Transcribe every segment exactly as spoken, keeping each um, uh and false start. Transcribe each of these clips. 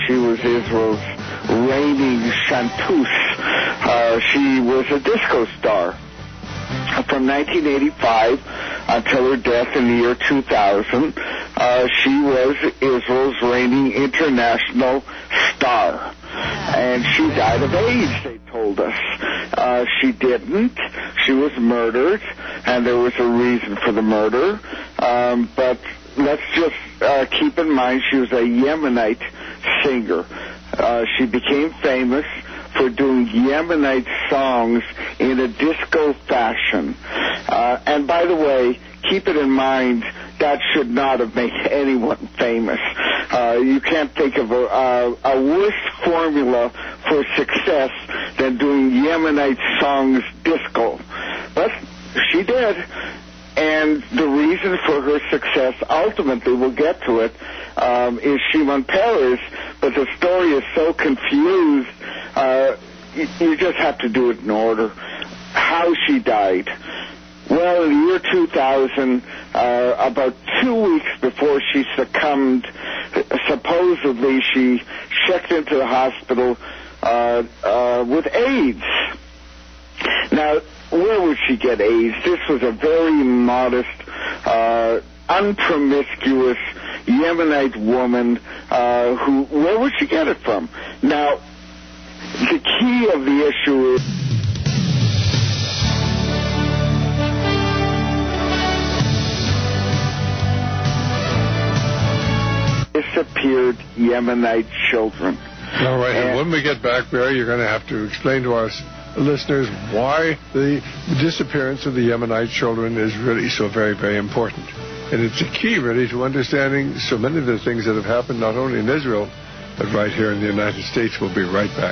she was Israel's reigning chanteuse. Uh, she was a disco star from nineteen eighty-five until her death in the year two thousand. Uh, she was Israel's reigning international star. And she died of AIDS, they told us. Uh, she didn't. She was murdered, and there was a reason for the murder. Um, but let's just uh, keep in mind she was a Yemenite singer. Uh, she became famous for doing Yemenite songs in a disco fashion. Uh, and by the way, keep it in mind, that should not have made anyone famous. Uh, you can't think of a, a, a worse formula for success than doing Yemenite songs disco. But she did. And the reason for her success, ultimately, we'll get to it, um, is Shimon Peres, but the story is so confused, uh, you, you just have to do it in order. How she died. Well, in the year two thousand, uh, about two weeks before she succumbed, supposedly she checked into the hospital uh, uh, with AIDS. Now, where would she get AIDS? This was a very modest, uh, unpromiscuous Yemenite woman uh, who, where would she get it from? Now, the key of the issue is disappeared Yemenite children. All right, and, and when we get back, Barry, you're going to have to explain to us listeners why the disappearance of the Yemenite children is really so very, very important. And it's a key, really, to understanding so many of the things that have happened not only in Israel, but right here in the United States. We'll be right back.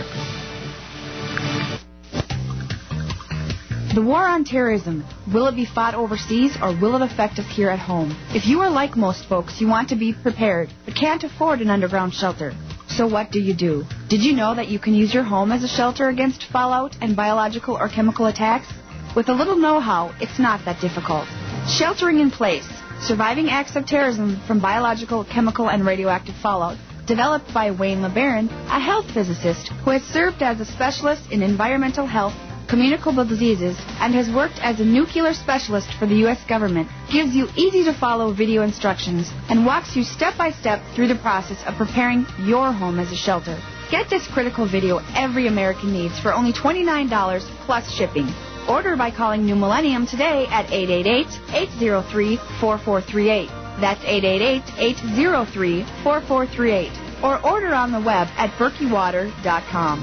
The war on terrorism, will it be fought overseas or will it affect us here at home? If you are like most folks, you want to be prepared, but can't afford an underground shelter. So what do you do? Did you know that you can use your home as a shelter against fallout and biological or chemical attacks? With a little know-how, it's not that difficult. Sheltering in Place, Surviving Acts of Terrorism from Biological, Chemical, and Radioactive Fallout, developed by Wayne LeBaron, a health physicist who has served as a specialist in environmental health, communicable diseases, and has worked as a nuclear specialist for the U S government, gives you easy-to-follow video instructions and walks you step-by-step through the process of preparing your home as a shelter. Get this critical video every American needs for only twenty-nine dollars plus shipping. Order by calling New Millennium today at eight eight eight, eight zero three, four four three eight. That's eight eight eight, eight zero three, four four three eight. Or order on the web at berkey water dot com.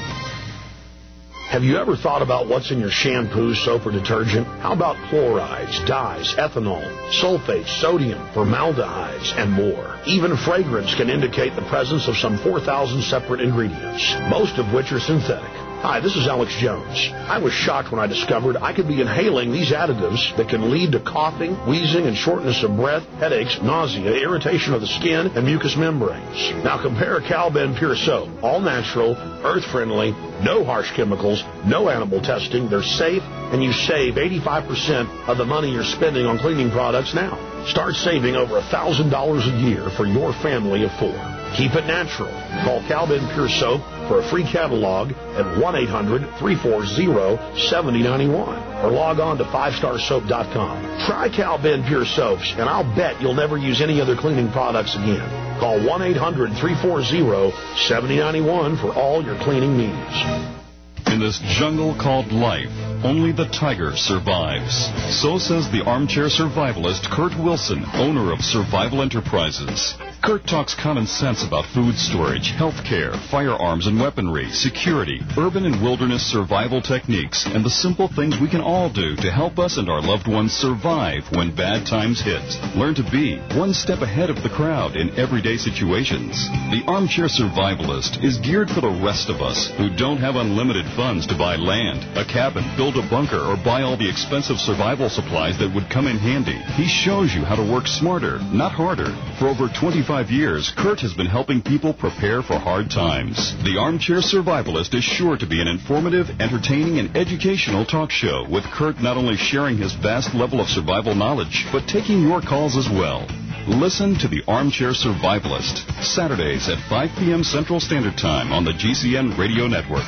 Have you ever thought about what's in your shampoo, soap, or detergent? How about chlorides, dyes, ethanol, sulfates, sodium, formaldehydes, and more? Even fragrance can indicate the presence of some four thousand separate ingredients, most of which are synthetic. Hi, this is Alex Jones. I was shocked when I discovered I could be inhaling these additives that can lead to coughing, wheezing, and shortness of breath, headaches, nausea, irritation of the skin, and mucous membranes. Now compare Calben Pure Soap. All natural, earth-friendly, no harsh chemicals, no animal testing. They're safe, and you save eighty-five percent of the money you're spending on cleaning products now. Start saving over one thousand dollars a year for your family of four. Keep it natural. Call Calben Pure Soap for a free catalog at one eight hundred, three four zero, seven zero nine one or log on to five star soap dot com. Try Calben Pure Soaps, and I'll bet you'll never use any other cleaning products again. Call one eight hundred, three four zero, seven zero nine one for all your cleaning needs. In this jungle called life, only the tiger survives. So says the armchair survivalist Kurt Wilson, owner of Survival Enterprises. Kurt talks common sense about food storage, health care, firearms and weaponry, security, urban and wilderness survival techniques, and the simple things we can all do to help us and our loved ones survive when bad times hit. Learn to be one step ahead of the crowd in everyday situations. The Armchair Survivalist is geared for the rest of us who don't have unlimited funds to buy land, a cabin, build a bunker, or buy all the expensive survival supplies that would come in handy. He shows you how to work smarter, not harder. For over twenty-five years, Kurt has been helping people prepare for hard times. The Armchair Survivalist is sure to be an informative, entertaining, and educational talk show, with Kurt not only sharing his vast level of survival knowledge, but taking your calls as well. Listen to The Armchair Survivalist, Saturdays at five p.m. Central Standard Time on the G C N Radio Network.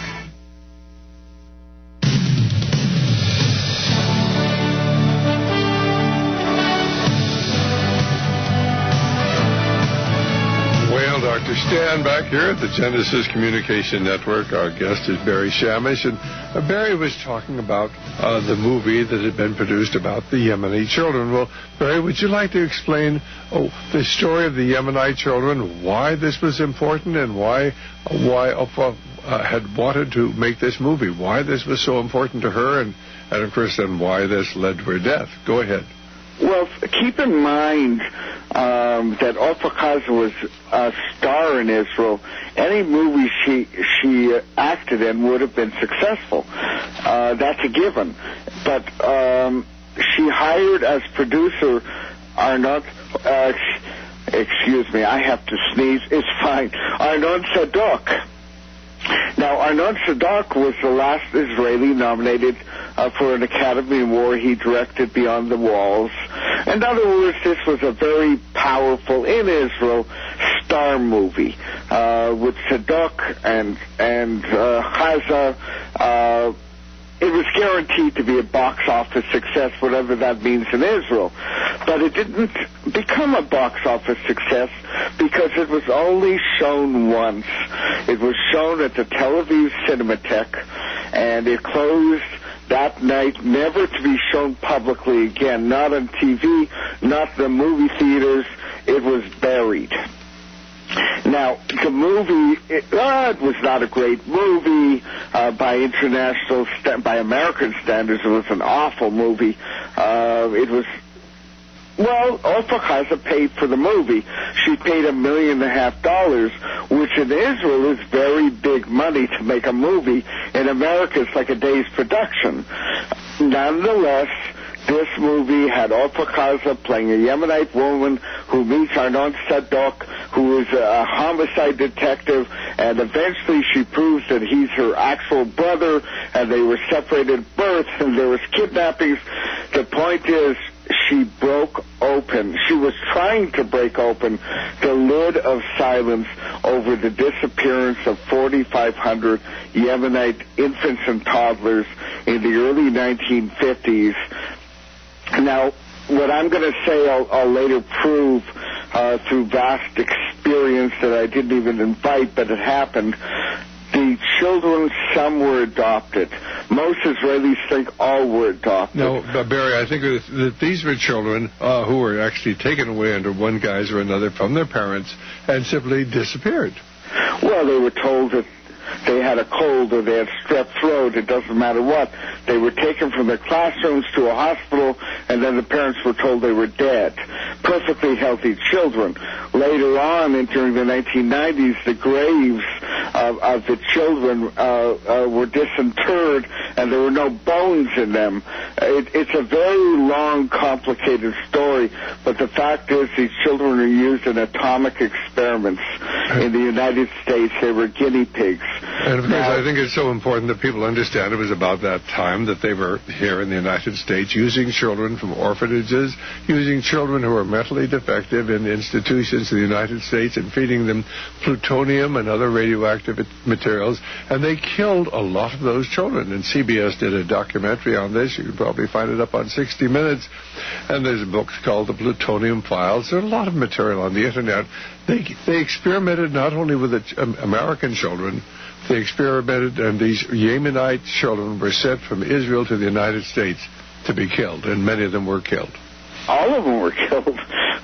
Doctor Stan back here at the Genesis Communication Network. Our guest is Barry Shamish, and uh, Barry was talking about uh, the movie that had been produced about the Yemeni children. Well, Barry, would you like to explain oh, the story of the Yemenite children, why this was important, and why uh, why Oprah uh, had wanted to make this movie, why this was so important to her, and, and of course then why this led to her death? Go ahead. Well, keep in mind um, that Oprah Kaza was a star in Israel. Any movie she she acted in would have been successful. Uh, that's a given. But um, she hired as producer Arnon. Uh, excuse me, I have to sneeze. It's fine. Arnon Sadok. Now, Arnon Sadok was the last Israeli nominated uh, for an Academy Award. He directed Beyond the Walls. In other words, this was a very powerful, in Israel, star movie uh, with Sadok and, and uh, Chaza. Uh, it was guaranteed to be a box office success, whatever that means in Israel. But it didn't become a box office success because it was only shown once. It was shown at the Tel Aviv Cinematheque, and it closed that night, never to be shown publicly again, not on T V, not in the movie theaters. It was buried. Now, the movie, it, uh, it was not a great movie uh, by international, st- by American standards. It was an awful movie. Uh, it was, well, Oprah Kaza paid for the movie. She paid a million and a half dollars, which in Israel is very big money to make a movie. In America, it's like a day's production. Nonetheless, this movie had Oprah Kaza playing a Yemenite woman who meets Arnon Sadok, who is a homicide detective, and eventually she proves that he's her actual brother, and they were separated at birth, and there was kidnappings. The point is, she broke open. She was trying to break open the lid of silence over the disappearance of forty-five hundred Yemenite infants and toddlers in the early nineteen fifties. Now, what I'm going to say I'll, I'll later prove uh, through vast experience that I didn't even invite, but it happened. The children, some were adopted. Most Israelis think all were adopted. No, but Barry, I think that, that these were children uh, who were actually taken away under one guise or another from their parents and simply disappeared. Well, they were told that they had a cold or they had strep throat. It doesn't matter what. They were taken from their classrooms to a hospital, and then the parents were told they were dead. Perfectly healthy children. Later on, and during the nineteen nineties, the graves of, of the children uh, uh, were disinterred, and there were no bones in them. It, it's a very long, complicated story, but the fact is these children are used in atomic experiments. In the United States, they were guinea pigs. And of course, now, I think it's so important that people understand it was about that time that they were here in the United States using children from orphanages, using children who were mentally defective in institutions in the United States and feeding them plutonium and other radioactive materials. And they killed a lot of those children. And C B S did a documentary on this. You can probably find it up on sixty minutes. And there's a book called The Plutonium Files. There's a lot of material on the Internet. They, they experimented not only with the um, American children, they experimented, and these Yemenite children were sent from Israel to the United States to be killed, and many of them were killed. All of them were killed.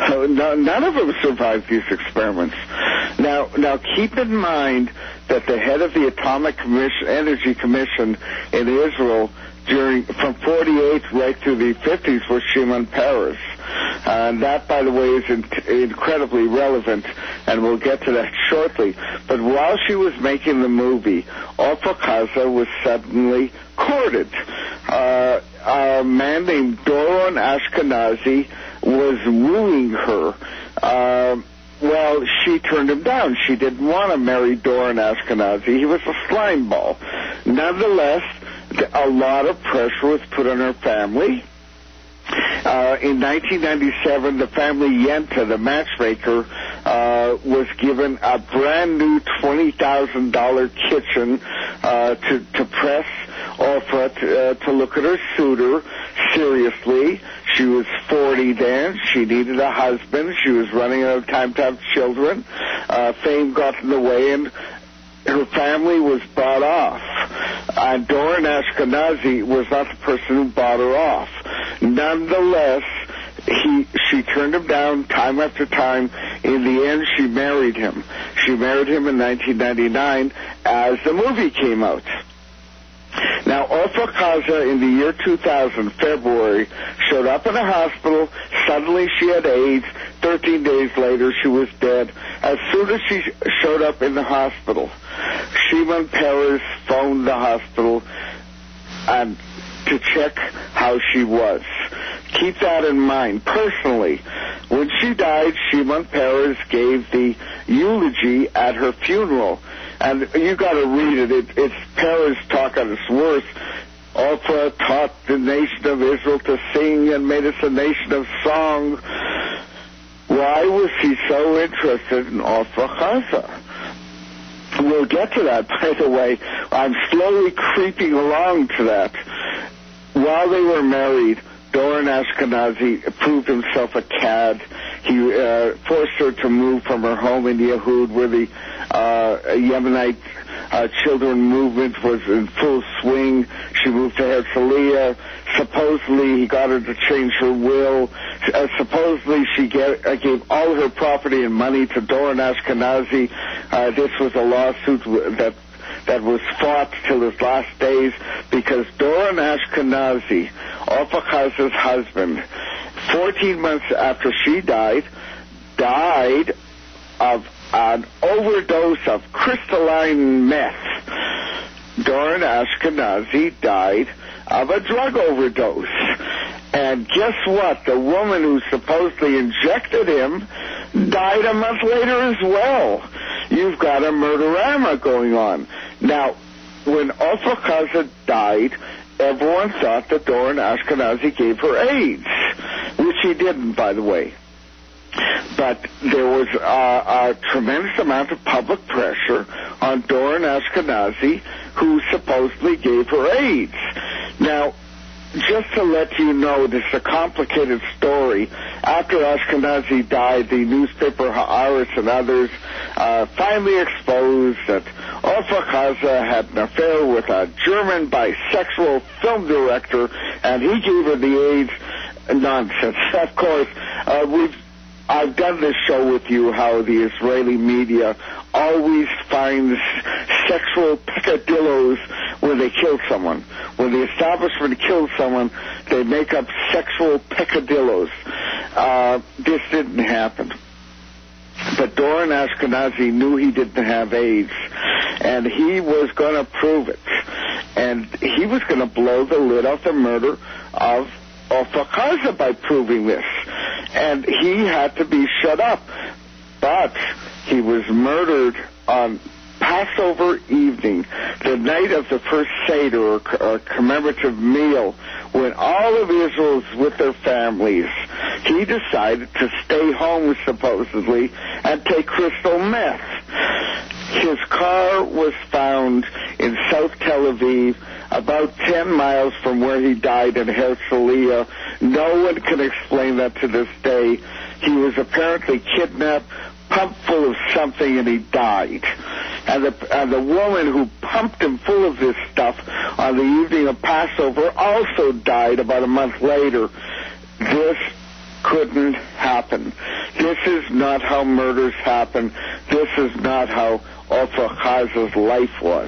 None of them survived these experiments. Now, now keep in mind that the head of the Atomic Commission, Energy Commission in Israel during from forty-eight right through the fifties was Shimon Peres. Uh, and that, by the way, is in- incredibly relevant, and we'll get to that shortly. But while she was making the movie, Oprah Kaza was suddenly courted. Uh, a man named Doron Ashkenazi was wooing her. Uh, well, she turned him down. She didn't want to marry Doron Ashkenazi. He was a slime ball. Nonetheless, a lot of pressure was put on her family. Uh, in nineteen ninety-seven, the family Yenta, the matchmaker, uh, was given a brand new twenty thousand dollars kitchen uh, to, to press Ofra to, uh, to look at her suitor seriously. She was forty then. She needed a husband. She was running out of time to have children. Uh, fame got in the way, and her family was bought off. And Doron Ashkenazi was not the person who bought her off. Nonetheless, he, she turned him down time after time. In the end, she married him. She married him in nineteen ninety-nine as the movie came out. Now, Ofra Kaza, in the year two thousand, February, showed up in a hospital. Suddenly she had AIDS. Thirteen days later, she was dead. As soon as she showed up in the hospital, Shimon Peres phoned the hospital and to check how she was. Keep that in mind. Personally, when she died, Shimon Peres gave the eulogy at her funeral. And you got to read it. it. It's Peres talk at its worst. Ofra taught the nation of Israel to sing and made us a nation of song. Why was he so interested in Ofra Kaza? We'll get to that, by the way. I'm slowly creeping along to that. While they were married, Doron Ashkenazi proved himself a cad. He uh, forced her to move from her home in Yehud, where the uh, Yemenite uh, children movement was in full swing. She moved to Herzliya. Supposedly, he got her to change her will. Uh, supposedly, she get, uh, gave all her property and money to Doron Ashkenazi. Uh, this was a lawsuit that that was fought till his last days because Doron Ashkenazi, Ofra Kaza's husband, fourteen months after she died, died of an overdose of crystalline meth. Doron Ashkenazi died of a drug overdose. And guess what? The woman who supposedly injected him died a month later as well. You've got a murderama going on. Now, when Ofra Kaza died, everyone thought that Doron Ashkenazi gave her AIDS, which he didn't, by the way. But there was a, a tremendous amount of public pressure on Doron Ashkenazi, who supposedly gave her AIDS. Now, just to let you know, this is a complicated story. After Ashkenazi died, the newspaper Haaretz and others uh, finally exposed that Ofra Kaza had an affair with a German bisexual film director, and he gave her the AIDS. Nonsense. Of course, uh, we've I've done this show with you, how the Israeli media always finds sexual peccadillos when they kill someone. When the establishment kills someone, they make up sexual peccadillos. Uh, this didn't happen. But Doron Ashkenazi knew he didn't have AIDS, and he was going to prove it. And he was going to blow the lid off the murder of Ofra Kaza by proving this. And he had to be shut up. But he was murdered on Passover evening, the night of the first Seder, or, or commemorative meal, when all of Israel was with their families. He decided to stay home, supposedly, and take crystal meth. His car was found in South Tel Aviv, about ten miles from where he died in Herzliya. No one can explain that to this day. He was apparently kidnapped, pumped full of something, and he died. And the, and the woman who pumped him full of this stuff on the evening of Passover also died about a month later. This couldn't happen. This is not how murders happen. This is not how Ofra Kaza's life was.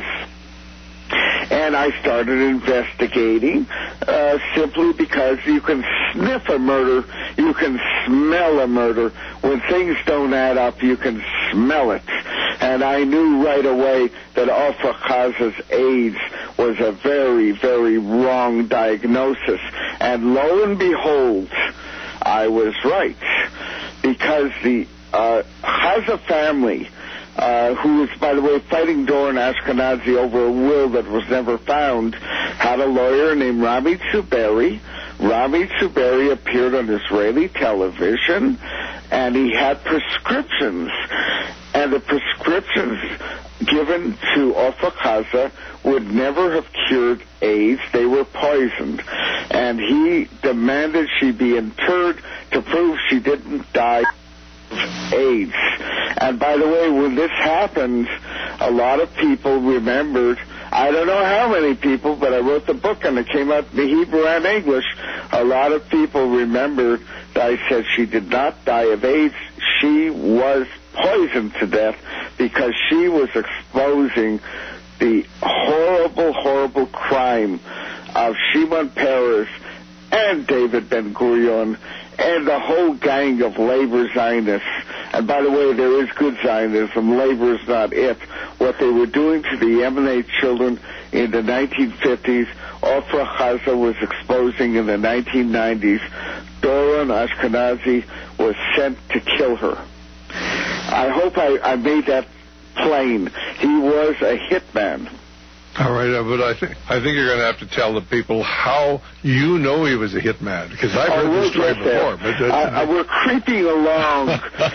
And I started investigating uh, simply because you can sniff a murder, you can smell a murder. When things don't add up, you can smell it. And I knew right away that Ofra Kaza's AIDS was a very, very wrong diagnosis. And lo and behold, I was right. Because the uh, Kaza family, Uh, who was, by the way, fighting Doron Ashkenazi over a will that was never found, had a lawyer named Rami Tsuberi, Rami Zuberi appeared on Israeli television, and he had prescriptions. And the prescriptions given to Ofra Chaza would never have cured AIDS. They were poisoned. And he demanded she be interred to prove she didn't die of AIDS. And by the way, when this happened, a lot of people remembered, I don't know how many people, but I wrote the book and it came out in Hebrew and English. A lot of people remembered that I said she did not die of AIDS. She was poisoned to death because she was exposing the horrible, horrible crime of Shimon Peres and David Ben-Gurion and the whole gang of labor Zionists. And by the way, there is good Zionism. Labor is not it. What they were doing to the Yemenite children in the nineteen fifties, Ofra Chaza was exposing in the nineteen nineties. Doron Ashkenazi was sent to kill her. I hope I, I made that plain. He was a hitman. All right, uh, but I think I think you're going to have to tell the people how you know he was a hitman, because I've heard oh, this story before. But uh, I, I, we're creeping along.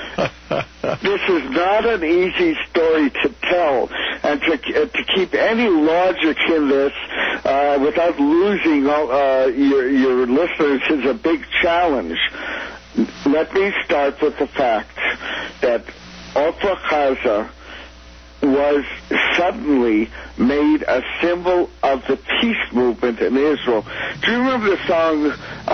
This is not an easy story to tell, and to uh, to keep any logic in this uh, without losing uh, your your listeners is a big challenge. Let me start with the fact that Ofra Chaza was suddenly made a symbol of the peace movement in Israel. Do you remember the song, uh,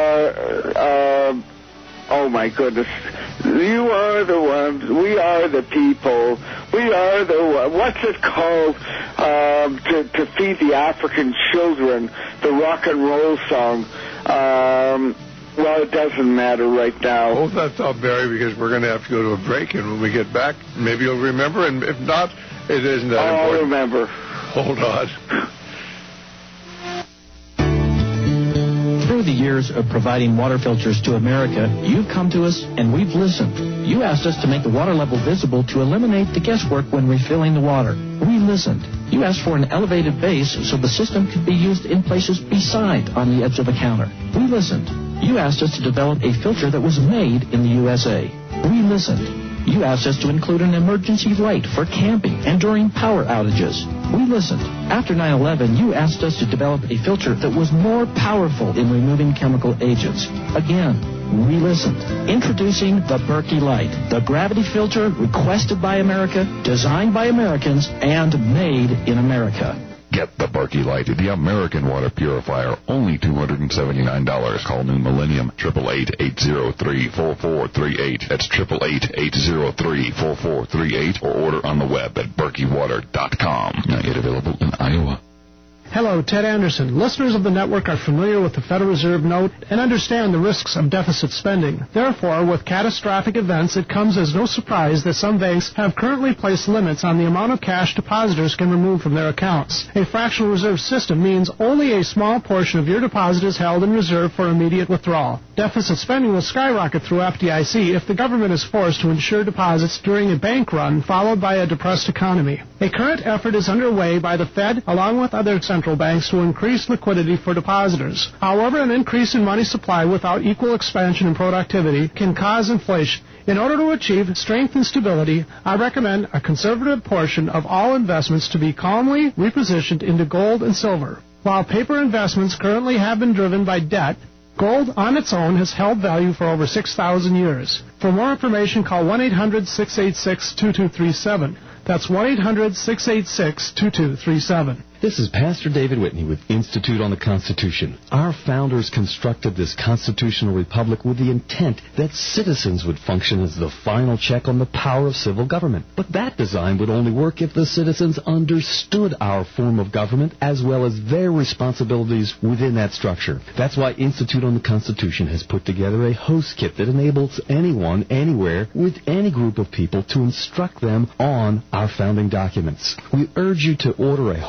uh, oh my goodness, you are the ones, we are the people, we are the one, what's it called, um, to, to feed the African children, the rock and roll song, um, well, it doesn't matter right now. Hold that thought, Barry, because we're going to have to go to a break, and when we get back, maybe you'll remember, and if not, it isn't that I'll important. I'll remember. Hold on. Through the years of providing water filters to America, you've come to us and we've listened. You asked us to make the water level visible to eliminate the guesswork when refilling the water. We listened. You asked for an elevated base so the system could be used in places beside on the edge of a counter. We listened. You asked us to develop a filter that was made in the U S A. We listened. You asked us to include an emergency light for camping and during power outages. We listened. After nine eleven, you asked us to develop a filter that was more powerful in removing chemical agents. Again, we listened. Introducing the Berkey Light, the gravity filter requested by America, designed by Americans, and made in America. Get the Berkey Light, the American water purifier, only two hundred seventy-nine dollars. Call New Millennium, eight eight eight, eight zero three, four four three eight. That's eight eight eight, eight zero three, four four three eight, or order on the web at berkey water dot com. Not yet available in Iowa. Hello, Ted Anderson. Listeners of the network are familiar with the Federal Reserve note and understand the risks of deficit spending. Therefore, with catastrophic events, it comes as no surprise that some banks have currently placed limits on the amount of cash depositors can remove from their accounts. A fractional reserve system means only a small portion of your deposit is held in reserve for immediate withdrawal. Deficit spending will skyrocket through F D I C if the government is forced to insure deposits during a bank run followed by a depressed economy. A current effort is underway by the Fed along with other central banks to increase liquidity for depositors. However, an increase in money supply without equal expansion in productivity can cause inflation. In order to achieve strength and stability, I recommend a conservative portion of all investments to be calmly repositioned into gold and silver. While paper investments currently have been driven by debt, gold on its own has held value for over six thousand years. For more information, call one eight hundred, six eight six, two two three seven. That's one eight hundred, six eight six, two two three seven. This is Pastor David Whitney with Institute on the Constitution. Our founders constructed this constitutional republic with the intent that citizens would function as the final check on the power of civil government. But that design would only work if the citizens understood our form of government as well as their responsibilities within that structure. That's why Institute on the Constitution has put together a host kit that enables anyone, anywhere, with any group of people to instruct them on our founding documents. We urge you to order a host kit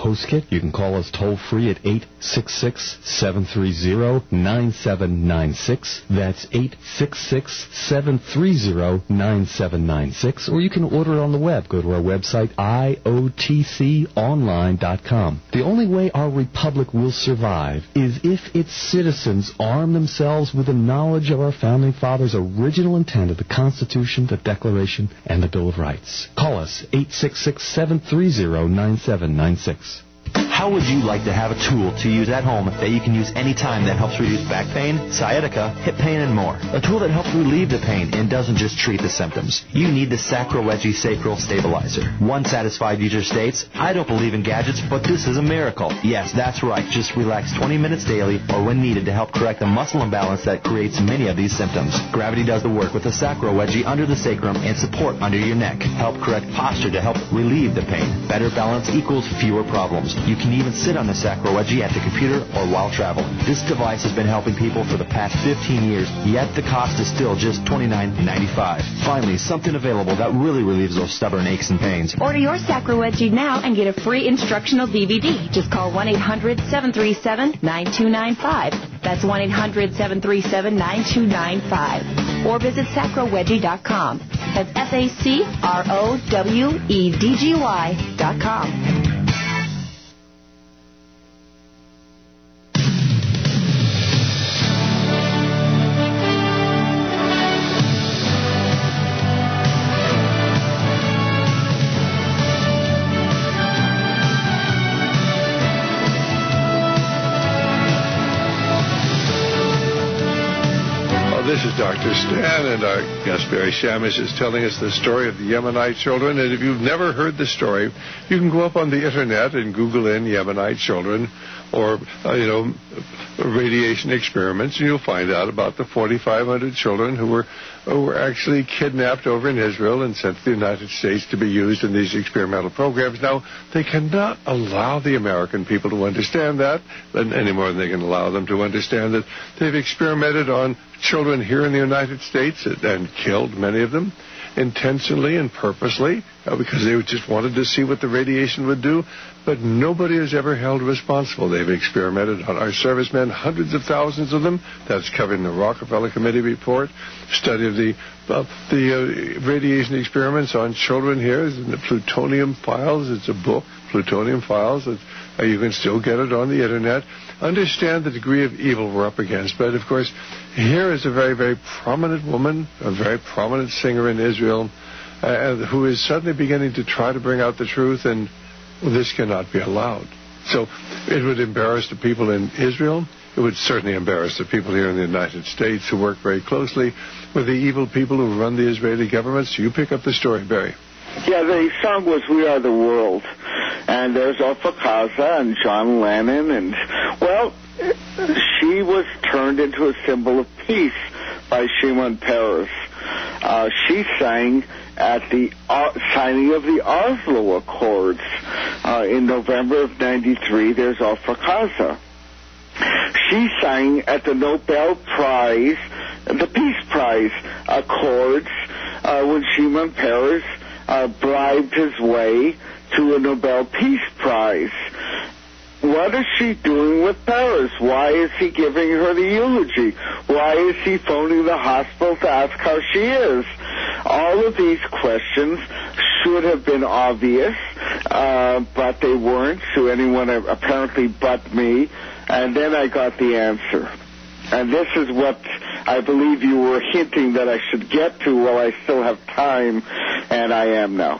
You can call us toll-free at eight six six, seven three zero, nine seven nine six. That's eight six six, seven three zero, nine seven nine six. Or you can order it on the web. Go to our website, I O T C online dot com. The only way our republic will survive is if its citizens arm themselves with the knowledge of our Founding Fathers' original intent of the Constitution, the Declaration, and the Bill of Rights. Call us, eight six six, seven three zero, nine seven nine six. How would you like to have a tool to use at home that you can use anytime that helps reduce back pain, sciatica, hip pain, and more? A tool that helps relieve the pain and doesn't just treat the symptoms. You need the Sacroeggi Sacral Stabilizer. One satisfied user states, I don't believe in gadgets, but this is a miracle. Yes, that's right. Just relax twenty minutes daily or when needed to help correct the muscle imbalance that creates many of these symptoms. Gravity does the work with the Sacroeggi under the sacrum and support under your neck. Help correct posture to help relieve the pain. Better balance equals fewer problems. You can even sit on the Sacroeggi at the computer or while traveling. This device has been helping people for the past fifteen years, yet the cost is still just twenty-nine ninety-five. Finally, something available that really relieves those stubborn aches and pains. Order your Sacroeggi now and get a free instructional D V D. Just call one eight hundred, seven three seven, nine two nine five. That's one eight hundred, seven three seven, nine two nine five. Or visit Sacroeggi dot com. That's S A C R O W E D G Y dot com. This is Doctor Stan, and our guest Barry Shamish is telling us the story of the Yemenite children. And if you've never heard the story, you can go up on the internet and Google in Yemenite children or, uh, you know, radiation experiments, and you'll find out about the forty-five hundred children who were who were actually kidnapped over in Israel and sent to the United States to be used in these experimental programs. Now, they cannot allow the American people to understand that any more than they can allow them to understand that they've experimented on children here in the United States and killed many of them intentionally and purposely uh, because they just wanted to see what the radiation would do. But nobody is ever held responsible. They've experimented on our servicemen, hundreds of thousands of them. That's covered in the Rockefeller Committee report. Study of the uh, the uh, radiation experiments on children here is in the Plutonium Files. It's a book, Plutonium Files. It's, uh, you can still get it on the internet. Understand the degree of evil we're up against. But, of course, here is a very, very prominent woman, a very prominent singer in Israel, uh, who is suddenly beginning to try to bring out the truth, and well, this cannot be allowed. So it would embarrass the people in Israel. It would certainly embarrass the people here in the United States who work very closely with the evil people who run the Israeli government. So you pick up the story, Barry. Yeah, the song was We Are the World. And there's Ofer Kaza and John Lennon. And, well, she was turned into a symbol of peace by Shimon Peres. Uh, she sang at the uh, signing of the Oslo Accords uh, in November of ninety-three. There's Ofer Kaza. She sang at the Nobel Prize, the Peace Prize Accords, uh, when Shimon Peres uh, bribed his way to a Nobel Peace Prize. What is she doing with Peres? Why is he giving her the eulogy? Why is he phoning the hospital to ask how she is? All of these questions should have been obvious, uh, but they weren't to anyone apparently but me. And then I got the answer. And this is what I believe you were hinting that I should get to while I still have time, and I am now.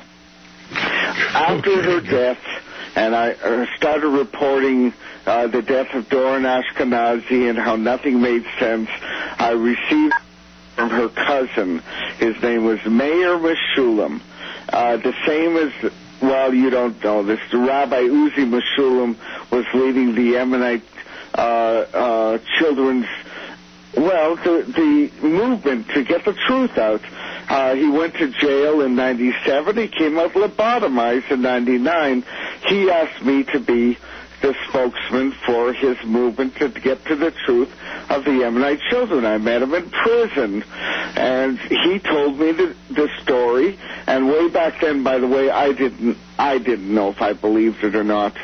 After her death, and I started reporting uh, the death of Doron Ashkenazi and how nothing made sense, I received from her cousin. His name was Meir Meshulam. Uh, the same as, well, you don't know this, the Rabbi Uzi Meshulam was leading the Yemenite uh, uh, children's, well, the, the movement to get the truth out. Uh, he went to jail in ninety-seven. He came out lobotomized in ninety-nine. He asked me to be the spokesman for his movement to get to the truth of the Yemenite children. I met him in prison, and he told me the, the story. And way back then, by the way, I didn't I didn't know if I believed it or not.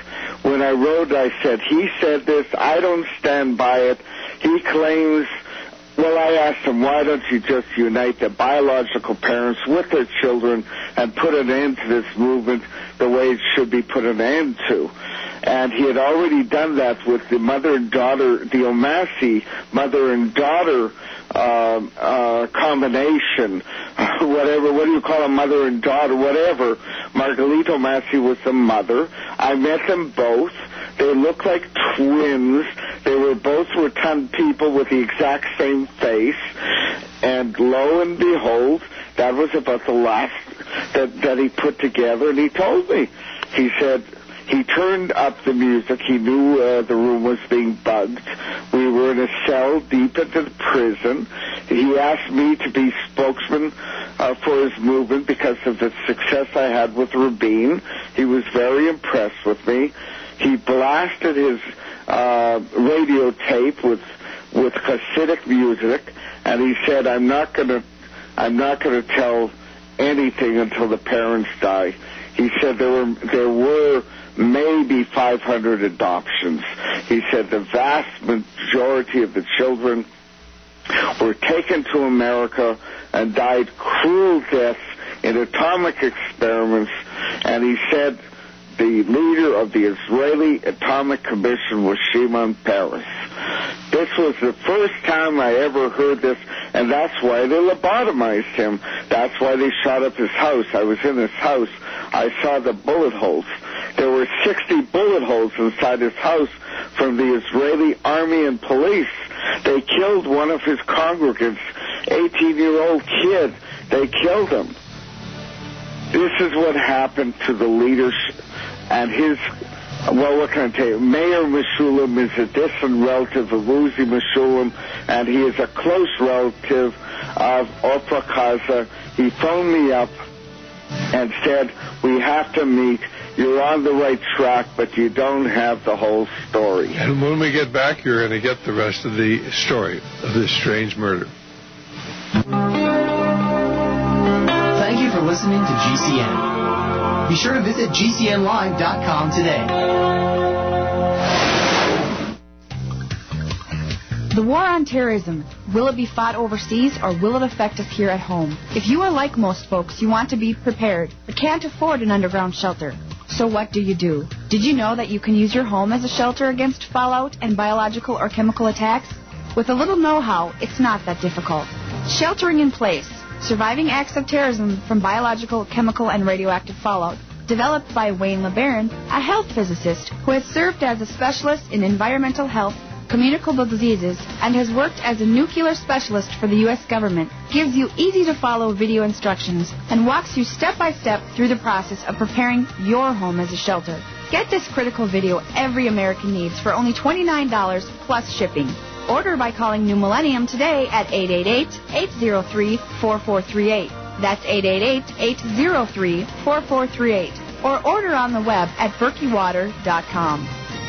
when I wrote, I said, he said this, I don't stand by it. He claims, well, I asked him, why don't you just unite the biological parents with their children and put an end to this movement the way it should be put an end to? And he had already done that with the mother and daughter, the Omassey mother and daughter uh, uh, combination, whatever, what do you call a mother and daughter, whatever. Margarita Omassey was the mother. I met them both. They looked like twins. They were both rotund people with the exact same face. And lo and behold, that was about the last that, that he put together. And he told me, he said, he turned up the music. He knew uh, the room was being bugged. We were in a cell deep into the prison. He asked me to be spokesman uh, for his movement because of the success I had with Rabin. He was very impressed with me. He blasted his uh, radio tape with with Hasidic music, and he said, "I'm not going to, I'm not going to tell anything until the parents die." He said there were there were maybe five hundred adoptions. He said the vast majority of the children were taken to America and died cruel deaths in atomic experiments, and he said the leader of the Israeli Atomic Commission was Shimon Peres. This was the first time I ever heard this, and that's why they lobotomized him. That's why they shot up his house. I was in his house. I saw the bullet holes. There were sixty bullet holes inside his house from the Israeli army and police. They killed one of his congregants, eighteen-year-old kid. They killed him. This is what happened to the leadership and his, well, what can I tell you? Mayor Meshulam is a distant relative of Uzi Meshulam, and he is a close relative of Oprah Kaza. He phoned me up and said, we have to meet. You're on the right track, but you don't have the whole story. And when we get back, you're going to get the rest of the story of this strange murder. Thank you for listening to G C N. Be sure to visit G C N live dot com today. The war on terrorism, will it be fought overseas or will it affect us here at home? If you are like most folks, you want to be prepared, but can't afford an underground shelter. So what do you do? Did you know that you can use your home as a shelter against fallout and biological or chemical attacks? With a little know-how, it's not that difficult. Sheltering in Place, Surviving Acts of Terrorism from Biological, Chemical, and Radioactive Fallout, developed by Wayne LeBaron, a health physicist who has served as a specialist in environmental health, communicable diseases, and has worked as a nuclear specialist for the U S government, gives you easy-to-follow video instructions and walks you step-by-step through the process of preparing your home as a shelter. Get this critical video every American needs for only twenty-nine dollars plus shipping. Order by calling New Millennium today at eight eight eight, eight zero three, four four three eight. That's eight eight eight, eight zero three, four four three eight. Or order on the web at berkey water dot com.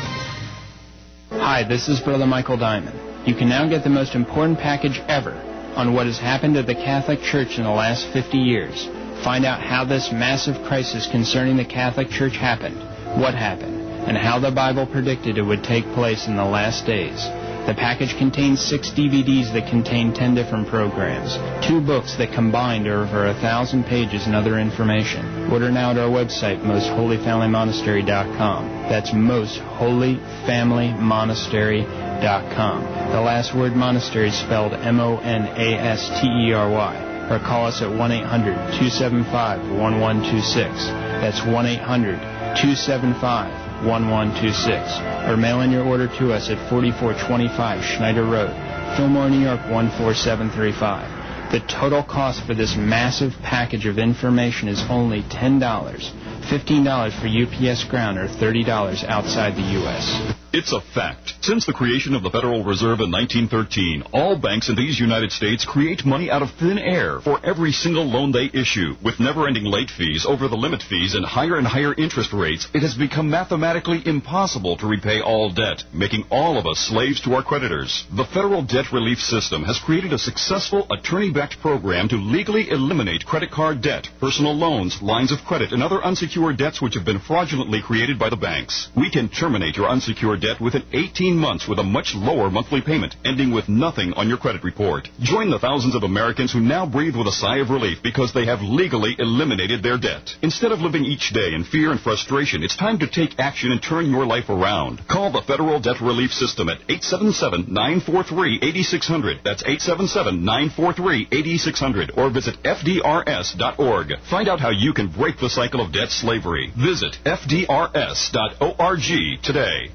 Hi, this is Brother Michael Diamond. You can now get the most important package ever on what has happened at the Catholic Church in the last fifty years. Find out how this massive crisis concerning the Catholic Church happened, what happened, and how the Bible predicted it would take place in the last days. The package contains six D V Ds that contain ten different programs, two books that combined are over a thousand pages and other information. Order now at our website, most holy family monastery dot com. That's most holy family monastery dot com. The last word monastery is spelled M O N A S T E R Y. Or call us at one eight hundred, two seven five, one one two six. That's one eight hundred, two seven five, one one two six. Or mail in your order to us at forty-four twenty-five Schneider Road, Fillmore, New York one four seven three five. The total cost for this massive package of information is only ten dollars. fifteen dollars for U P S ground or thirty dollars outside the U S It's a fact. Since the creation of the Federal Reserve in nineteen thirteen, all banks in these United States create money out of thin air for every single loan they issue. With never-ending late fees, over-the-limit fees, and higher and higher interest rates, it has become mathematically impossible to repay all debt, making all of us slaves to our creditors. The Federal Debt Relief System has created a successful attorney-backed program to legally eliminate credit card debt, personal loans, lines of credit, and other unsecured debts which have been fraudulently created by the banks. We can terminate your unsecured debt within eighteen months with a much lower monthly payment, ending with nothing on your credit report. Join the thousands of Americans who now breathe with a sigh of relief because they have legally eliminated their debt. Instead of living each day in fear and frustration, it's time to take action and turn your life around. Call the Federal Debt Relief System at eight seven seven, nine four three, eight six zero zero. That's eight seven seven, nine four three, eight six zero zero. Or visit F D R S dot org. Find out how you can break the cycle of debt slavery. Visit F D R S dot org today.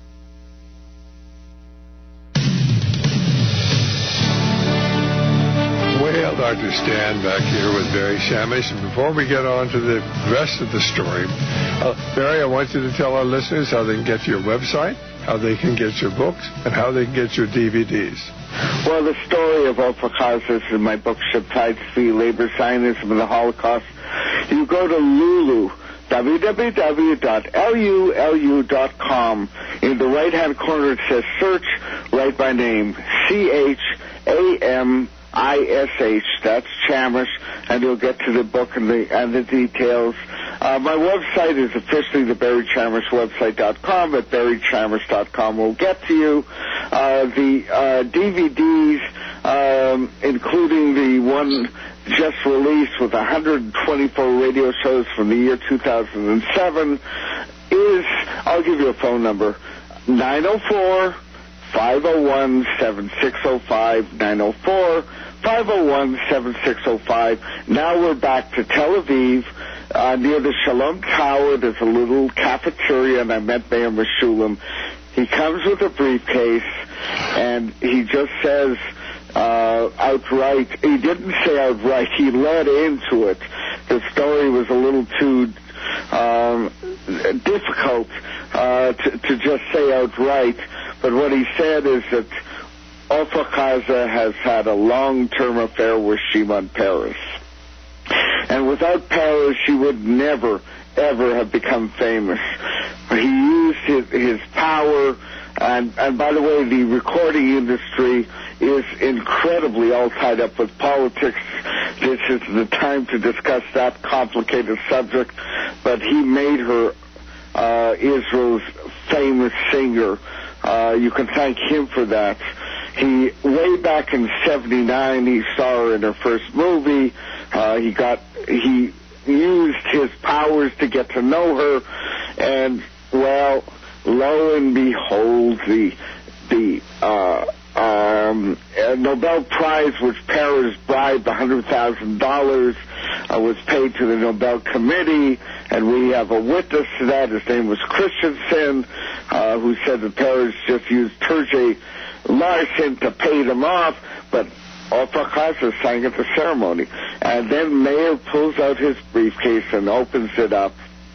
Well, Doctor Stan back here with Barry Shamish. And before we get on to the rest of the story, uh, Barry, I want you to tell our listeners how they can get to your website, how they can get your books, and how they can get your D V Ds. Well, the story of Ofer Koz is in my book, Shabtai Tzvi, Labor, Zionism, and the Holocaust. You go to Lulu, w w w dot lulu dot com. In the right-hand corner, it says search, write my name, C H A M I S H, that's Chamish, and you'll get to the book and the and the details. Uh, my website is officially the Barry Chamish website dot com, but barry chamish dot com will get to you. Uh, the uh, D V Ds, um, including the one just released with one hundred twenty-four radio shows from the year two thousand seven, is, I'll give you a phone number, nine oh four, five oh one, seven six oh five, nine oh four, five oh one, seven six oh five. Now we're back to Tel Aviv. Uh, near the Shalom Tower, there's a little cafeteria, and I met Mayor Meshulam. He comes with a briefcase, and he just says uh, outright, he didn't say outright, he led into it. The story was a little too um, difficult uh, to, to just say outright, but what he said is that Ofer Koz has had a long-term affair with Shimon Peres. And without Peres, she would never, ever have become famous. He used his, his power, and, and by the way, the recording industry is incredibly all tied up with politics. This is the time to discuss that complicated subject, but he made her uh, Israel's famous singer. Uh, you can thank him for that. He, way back in seventy-nine, he saw her in her first movie. Uh, he got, he used his powers to get to know her, and, well, lo and behold, the, the, uh, um, Nobel Prize, which Peres bribed one hundred thousand dollars, uh, was paid to the Nobel Committee, and we have a witness to that. His name was Christensen, uh, who said that Peres just used Turgey Larson to pay them off, but Ofer Koz sang at the ceremony. And then Mayer pulls out his briefcase and opens it up.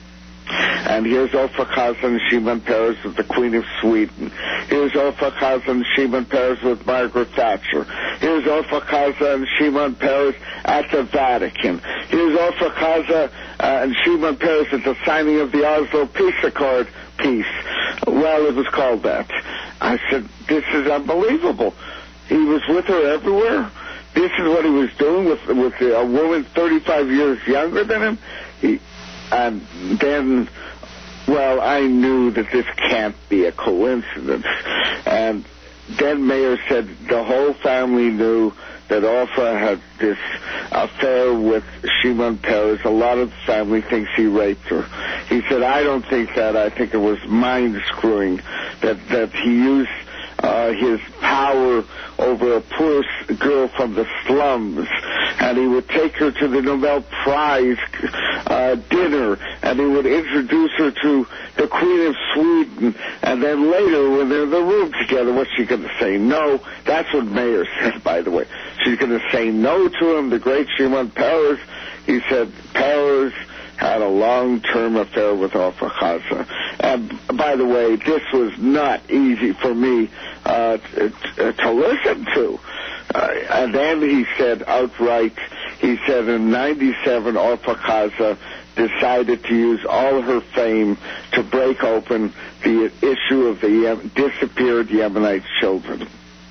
And here's Ofer Koz and Shimon Peres with the Queen of Sweden. Here's Ofer Koz and Shimon Peres with Margaret Thatcher. Here's Ofer Koz and Shimon Peres at the Vatican. Here's Ofer Koz uh, and Shimon Peres at the signing of the Oslo Peace Accord peace. Well, it was called that. I said, this is unbelievable. He was with her everywhere. This is what he was doing with with a woman thirty-five years younger than him. He, and then, well, I knew that this can't be a coincidence. And then Mayer said the whole family knew that Ofer had this affair with Shimon Peres. A lot of the family thinks he raped her. He said, I don't think that. I think it was mind-screwing, that, that he used uh, his power over a poor girl from the slums, and he would take her to the Nobel Prize uh, dinner, and he would introduce her to the Queen of Sweden, and then later, when they're in the room together, what's she going to say? No. That's what Mayer said, by the way. She's going to say no to him, the great Shimon Peres. He said, Peres, had a long-term affair with Ofra Chaza. And by the way, this was not easy for me uh, t- t- to listen to. Uh, and then he said outright, he said in ninety-seven, Ofra Chaza decided to use all her fame to break open the issue of the Ye- disappeared Yemenite children.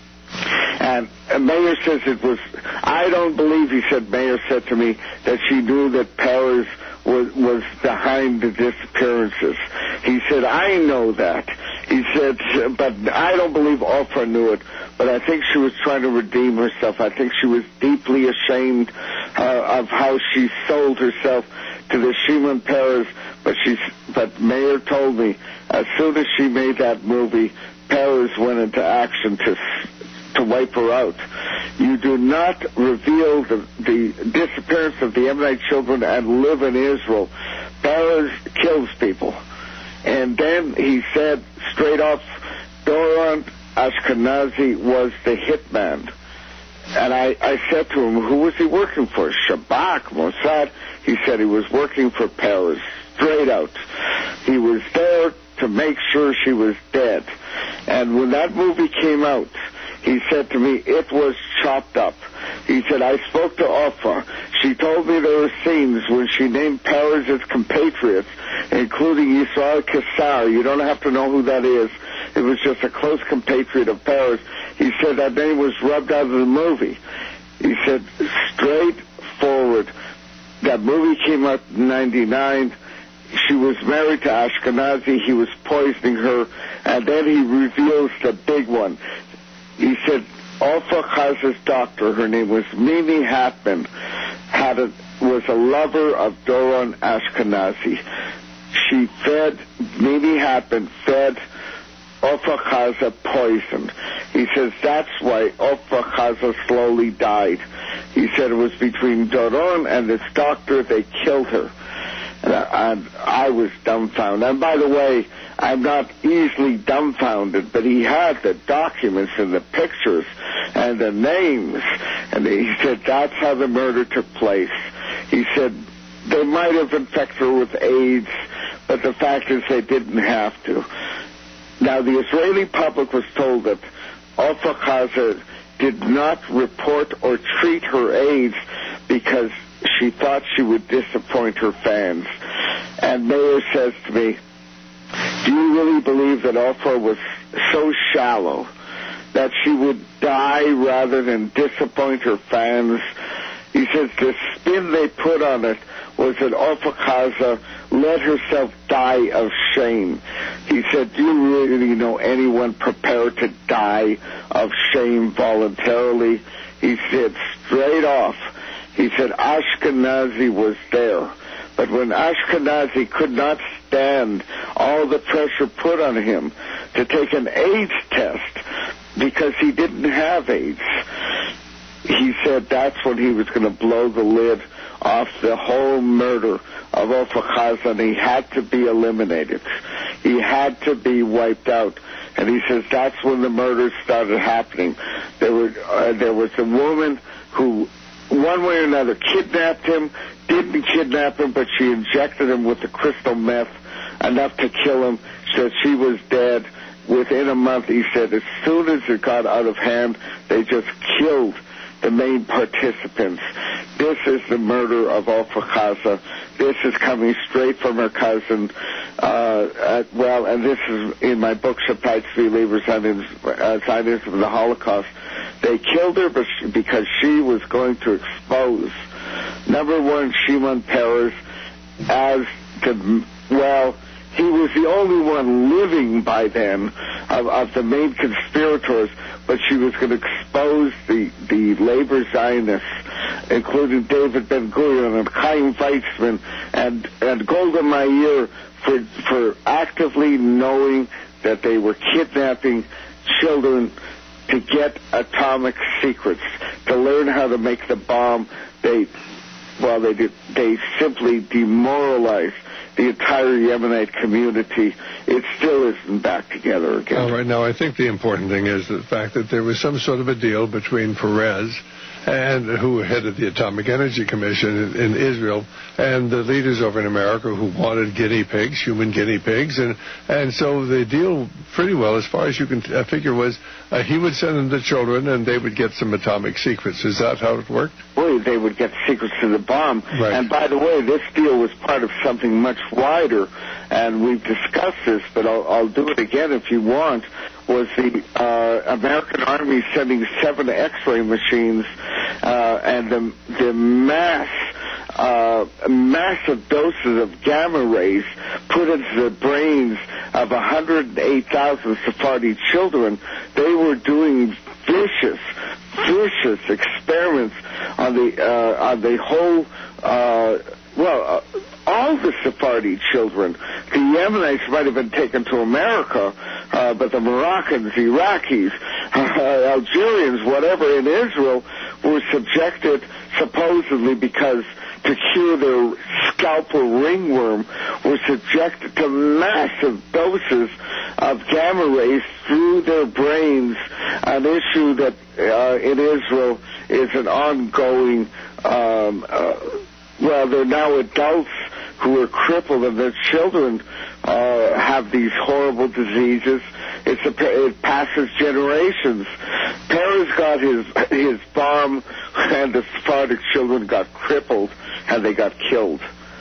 And Mayer says it was, I don't believe, he said, Mayer said to me that she knew that Peres was, was behind the disappearances. He said, I know that. He said, but I don't believe Ofra knew it, but I think she was trying to redeem herself. I think she was deeply ashamed uh, of how she sold herself to the Shimon Peres, but she, but Mayer told me as soon as she made that movie, Peres went into action to to wipe her out. You do not reveal the, the disappearance of the Yemenite children and live in Israel. Peres kills people. And then he said straight off, Doron Ashkenazi was the hitman. And I, I said to him, who was he working for? Shabak, Mossad? He said he was working for Peres, straight out. He was there to make sure she was dead. And when that movie came out, he said to me, it was chopped up. He said, I spoke to Ofra. She told me there were scenes when she named Peres as compatriots, including Yisrael Kassar. You don't have to know who that is. It was just a close compatriot of Peres. He said that name was rubbed out of the movie. He said, straightforward. That movie came out in ninety-nine. She was married to Ashkenazi. He was poisoning her. And then he reveals the big one. He said, Ofra Chaza's doctor, her name was Mimi Hatman, had a, was a lover of Doron Ashkenazi. She fed, Mimi Hatman fed Ofra Chaza poison. He says that's why Ofra Chaza slowly died. He said it was between Doron and this doctor, they killed her. And I, and I was dumbfounded. And by the way, I'm not easily dumbfounded, but he had the documents and the pictures and the names. And he said that's how the murder took place. He said they might have infected her with AIDS, but the fact is they didn't have to. Now, the Israeli public was told that Ofra Chaza did not report or treat her AIDS because she thought she would disappoint her fans. And Mayer says to me, do you really believe that Ofra was so shallow that she would die rather than disappoint her fans? He says the spin they put on it was that Ofra Chaza let herself die of shame. He said, do you really know anyone prepared to die of shame voluntarily? He said straight off, he said Ashkenazi was there. But when Ashkenazi could not stand all the pressure put on him to take an AIDS test because he didn't have AIDS, he said that's when he was going to blow the lid off the whole murder of Ofra Chaza, and he had to be eliminated. He had to be wiped out. And he says that's when the murders started happening. There, were, uh, there was a woman who, one way or another, kidnapped him, didn't kidnap him, but she injected him with the crystal meth, enough to kill him. She said she was dead. Within a month, he said, as soon as it got out of hand, they just killed the main participants. This is the murder of Ofra Chaza. This is coming straight from her cousin. Uh, uh, well, and this is in my book, Shabbat Tzvi Zionism, uh, Zionism of the Holocaust. They killed her because she was going to expose, number one, Shimon Peres as the, well, he was the only one living by then of, of the main conspirators, but she was going to expose the, the labor Zionists, including David Ben-Gurion and Chaim Weizmann and, and Golda Meir, for, for actively knowing that they were kidnapping children to get atomic secrets, to learn how to make the bomb. They, well, they did, they simply demoralized the entire Yemenite community. It still isn't back together again. Well, right now, I think the important thing is the fact that there was some sort of a deal between Peres and who headed the Atomic Energy Commission in, in Israel, and the leaders over in America who wanted guinea pigs, human guinea pigs, and and so the deal pretty well, as far as you can uh, figure, was uh, he would send them the children, and they would get some atomic secrets. Is that how it worked? Well, they would get secrets to the bomb. Right. And by the way, this deal was part of something much wider, and we've discussed this, but I'll, I'll do it again if you want, was the uh, American Army sending seven X-ray machines uh, and the, the mass, uh, massive doses of gamma rays put into the brains of one hundred eight thousand Sephardi children. They were doing vicious, vicious experiments on the uh, on the whole. Uh, well, uh, all the Sephardi children. The Yemenites might have been taken to America, uh, but the Moroccans, Iraqis, uh, Algerians, whatever, in Israel were subjected, supposedly because to cure their scalpel ringworm, were subjected to massive doses of gamma rays through their brains, an issue that uh, in Israel is an ongoing, um, uh, well, they're now adults who are crippled, and their children uh, have these horrible diseases. It's a, it passes generations. Peres got his his bomb, and the Sephardic children got crippled, and they got killed.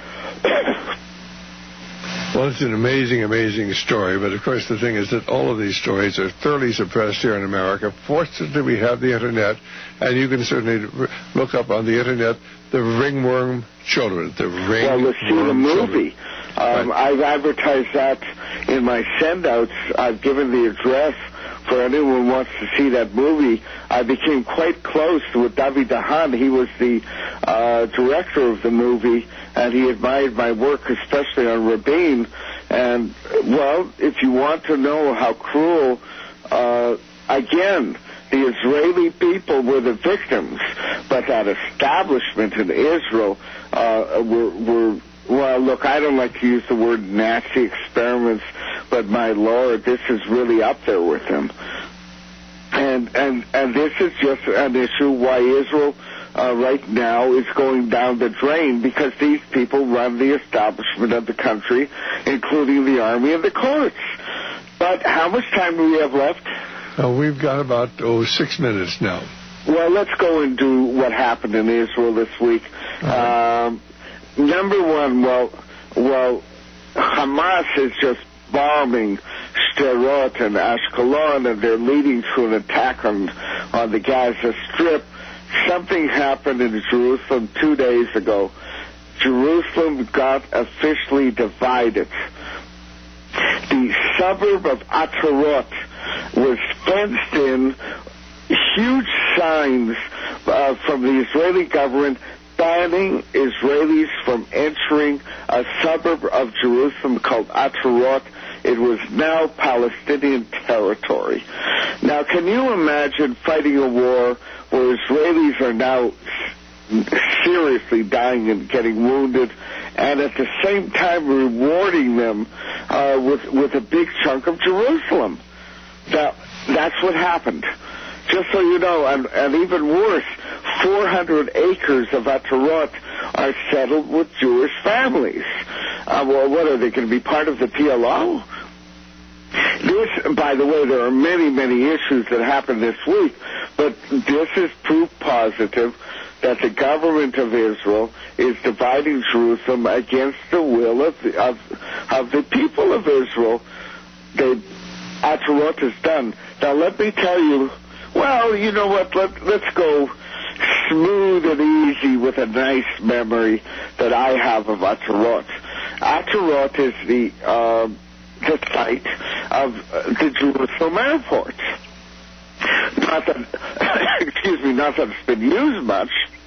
Well, it's an amazing, amazing story, but of course the thing is that all of these stories are thoroughly suppressed here in America. Fortunately, we have the Internet, and you can certainly look up on the Internet the ringworm children, the ringworm Well, to see the movie. Um, right. I've advertised that in my send-outs. I've given the address for anyone who wants to see that movie. I became quite close with David Dahan. He was the uh, director of the movie, and he admired my work, especially on Rabin. And, well, if you want to know how cruel, uh, again, the Israeli people were the victims, but that establishment in Israel uh, were, were, well, look, I don't like to use the word Nazi experiments, but my Lord, this is really up there with them. And and and this is just an issue why Israel uh, right now is going down the drain, because these people run the establishment of the country, including the army and the courts. But how much time do we have left? Uh, we've got about, oh, six minutes now. Well, let's go and do what happened in Israel this week. Right. Um, number one, well, well, Hamas is just bombing Sderot and Ashkelon, and they're leading to an attack on on the Gaza Strip. Something happened in Jerusalem two days ago. Jerusalem got officially divided. The suburb of Atarot was fenced in, huge signs uh, from the Israeli government banning Israelis from entering a suburb of Jerusalem called Atarot. It was now Palestinian territory. Now, can you imagine fighting a war where Israelis are now seriously dying and getting wounded, and at the same time rewarding them uh, with with a big chunk of Jerusalem? Now, that's what happened. Just so you know, and, and even worse, four hundred acres of Atarot are settled with Jewish families. Uh, well, what, are they going to be part of the P L O? This, by the way, there are many, many issues that happened this week, but this is proof positive that the government of Israel is dividing Jerusalem against the will of the, of, of the people of Israel. They, Atarot is done. Now, let me tell you, well, you know what, Let, let's go smooth and easy with a nice memory that I have of Atarot. Atarot is the, uh, the site of uh, the Jerusalem airport. Not that, excuse me, not that it's been used much.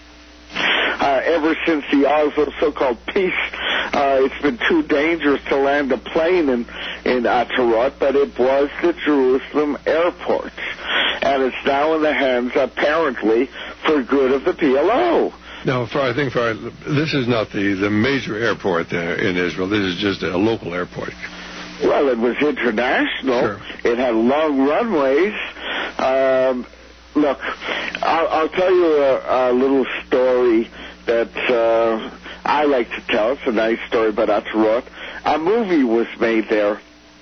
Uh, ever since the Oslo so-called peace, uh, it's been too dangerous to land a plane in, in Atarot, but it was the Jerusalem airport. And it's now in the hands, apparently, for good of the P L O. No, for, I think for, this is not the, the major airport there in Israel. This is just a local airport. Well, it was international. Sure. It had long runways. Um, look, I'll, I'll tell you a, a little story that uh, I like to tell. It's a nice story about Atarot. A movie was made there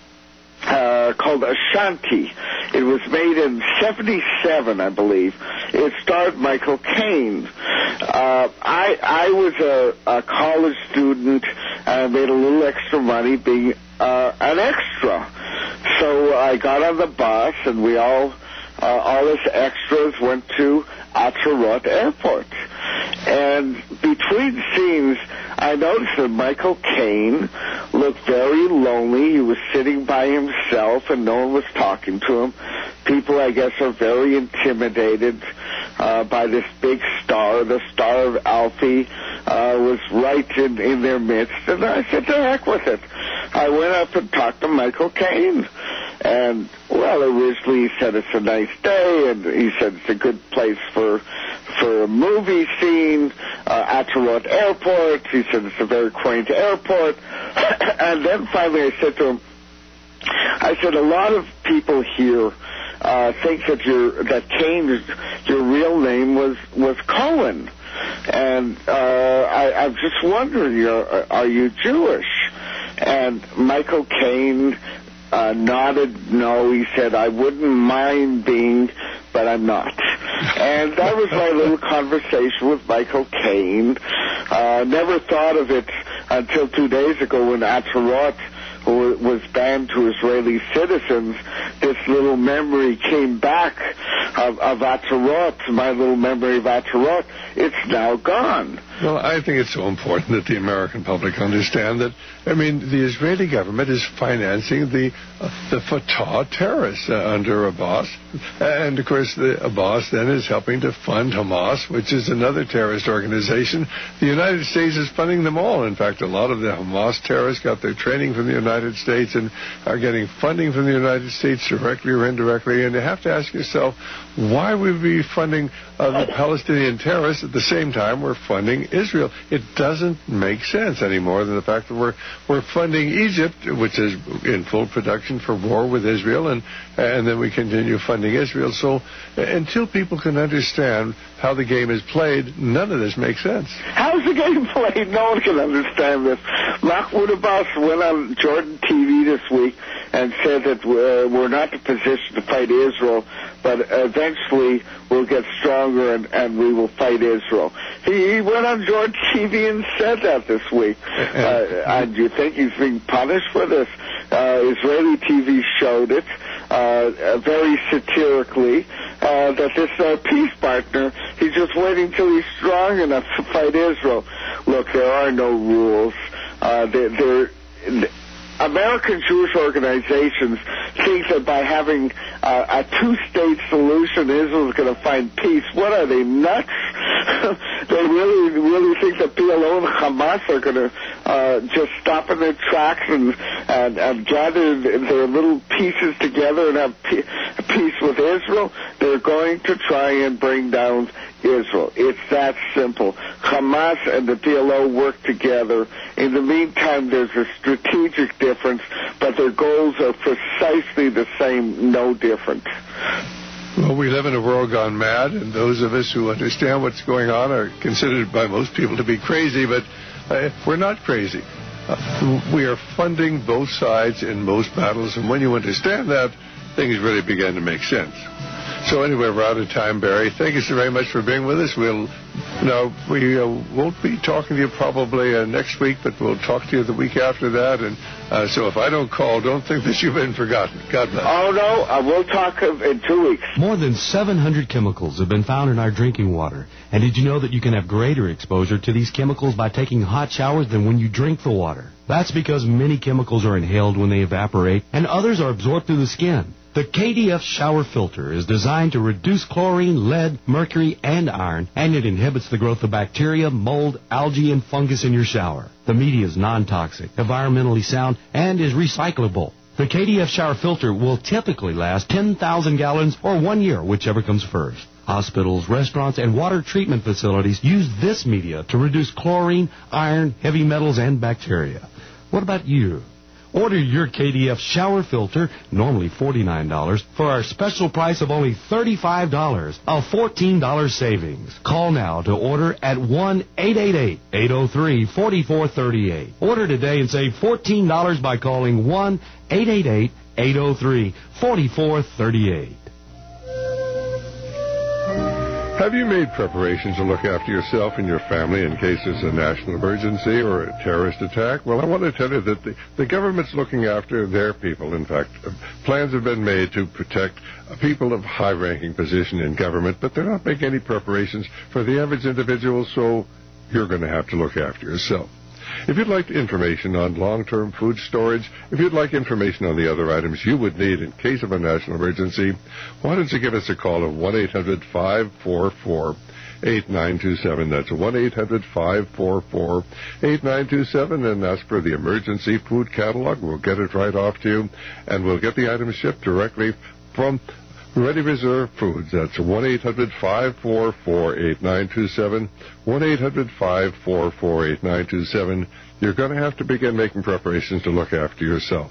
uh, called Ashanti. It was made in seventy-seven, I believe. It starred Michael Caine. Uh, I, I was a, a college student. I made a little extra money being uh, an extra. So I got on the bus, and we all, uh, all us extras went to Atarot Airport. And between scenes, I noticed that Michael Caine looked very lonely. He was sitting by himself, and no one was talking to him. People, I guess, are very intimidated uh, by this big star. The star of Alfie uh, was right in, in their midst, and I said, to heck with it. I went up and talked to Michael Caine. And, well, originally he said it's a nice day, and he said it's a good place for for a movie scene, uh, Atarot Airport. He said it's a very quaint airport. And then finally I said to him, I said, a lot of people here uh, think that your that Caine, your real name was, was Cohen. And uh, I, I'm just wondering, are, are you Jewish? And Michael Caine Uh, nodded no. He said, I wouldn't mind being, but I'm not. And that was my little conversation with Michael Caine. Uh, never thought of it until two days ago when Atarot was banned to Israeli citizens. This little memory came back of, of Atarot, my little memory of Atarot. It's now gone. Well, I think it's so important that the American public understand that, I mean, the Israeli government is financing the uh, the Fatah terrorists uh, under Abbas. And, of course, the Abbas then is helping to fund Hamas, which is another terrorist organization. The United States is funding them all. In fact, a lot of the Hamas terrorists got their training from the United States and are getting funding from the United States directly or indirectly. And you have to ask yourself, why would we be funding uh, the Palestinian terrorists at the same time we're funding Israel? It doesn't make sense any more than the fact that we're we're funding Egypt, which is in full production for war with Israel, and and then we continue funding Israel. So uh, until people can understand how the game is played, none of this makes sense. How's the game played? No one can understand this. Mahmoud Abbas went on Jordan T V this week and said that uh, we're not in a position to fight Israel, but eventually we'll get stronger and, and we will fight Israel. He, he went on Jordan T V and said that this week. Uh, and do you think he's being punished for this? Uh, Israeli T V showed it uh, very satirically uh, that this uh, peace partner, he's just waiting till he's strong enough to fight Israel. Look, there are no rules. Uh, they're, they're, American Jewish organizations think that by having uh, a two-state solution, Israel is going to find peace. What are they, nuts? They really, really think that P L O and Hamas are going to uh, just stop in their tracks and, and, and gather their little pieces together and have peace with Israel? They're going to try and bring down Israel. It's that simple. Hamas and the P L O work together. In the meantime, there's a strategic difference, but their goals are precisely the same, no different. Well, we live in a world gone mad, and those of us who understand what's going on are considered by most people to be crazy, but uh, we're not crazy. Uh, we are funding both sides in most battles, and when you understand that, things really begin to make sense. So anyway, we're out of time, Barry. Thank you so very much for being with us. We'll, no, we uh, won't be talking to you probably uh, next week, but we'll talk to you the week after that. And uh, so if I don't call, don't think that you've been forgotten. God bless. Oh, no, uh, we'll talk in two weeks. More than seven hundred chemicals have been found in our drinking water. And did you know that you can have greater exposure to these chemicals by taking hot showers than when you drink the water? That's because many chemicals are inhaled when they evaporate, and others are absorbed through the skin. The K D F shower filter is designed to reduce chlorine, lead, mercury, and iron, and it inhibits the growth of bacteria, mold, algae, and fungus in your shower. The media is non-toxic, environmentally sound, and is recyclable. The K D F shower filter will typically last ten thousand gallons or one year, whichever comes first. Hospitals, restaurants, and water treatment facilities use this media to reduce chlorine, iron, heavy metals, and bacteria. What about you? Order your K D F shower filter, normally forty-nine dollars, for our special price of only thirty-five dollars, a fourteen dollars savings. Call now to order at one eight eight eight, eight oh three, four four three eight. Order today and save fourteen dollars by calling one eight eight eight, eight oh three, four four three eight. Have you made preparations to look after yourself and your family in case there's a national emergency or a terrorist attack? Well, I want to tell you that the, the government's looking after their people. In fact, uh, plans have been made to protect uh, people of high-ranking position in government, but they're not making any preparations for the average individual, so you're going to have to look after yourself. If you'd like information on long-term food storage, if you'd like information on the other items you would need in case of a national emergency, why don't you give us a call at one eight hundred, five four four, eight nine two seven. That's one eight hundred, five four four, eight nine two seven, and ask for the emergency food catalog. We'll get it right off to you, and we'll get the items shipped directly from Ready Reserve Foods. That's one eight hundred, five four four, eight nine two seven, one eight hundred, five four four, eight nine two seven. You're going to have to begin making preparations to look after yourself.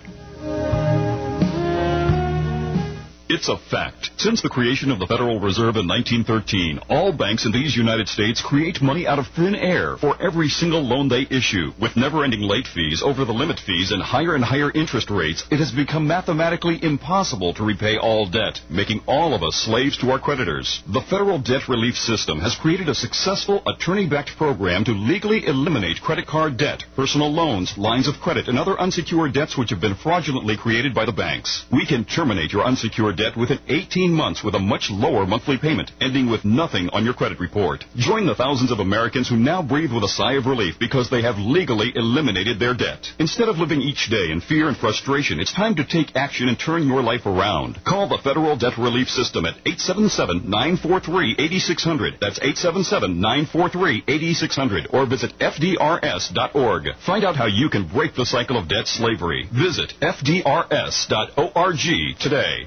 It's a fact. Since the creation of the Federal Reserve in nineteen thirteen, all banks in these United States create money out of thin air for every single loan they issue. With never-ending late fees, over-the-limit fees, and higher and higher interest rates, it has become mathematically impossible to repay all debt, making all of us slaves to our creditors. The Federal Debt Relief System has created a successful attorney-backed program to legally eliminate credit card debt, personal loans, lines of credit, and other unsecured debts which have been fraudulently created by the banks. We can terminate your unsecured debt within eighteen months with a much lower monthly payment, ending with nothing on your credit report. Join the thousands of Americans who now breathe with a sigh of relief because they have legally eliminated their debt. Instead of living each day in fear and frustration, it's time to take action and turn your life around. Call the Federal Debt Relief System at eight seven seven, nine four three, eight six zero zero. That's eight seven seven, nine four three, eight six zero zero. Or visit F D R S dot org. Find out how you can break the cycle of debt slavery. Visit F D R S dot org today.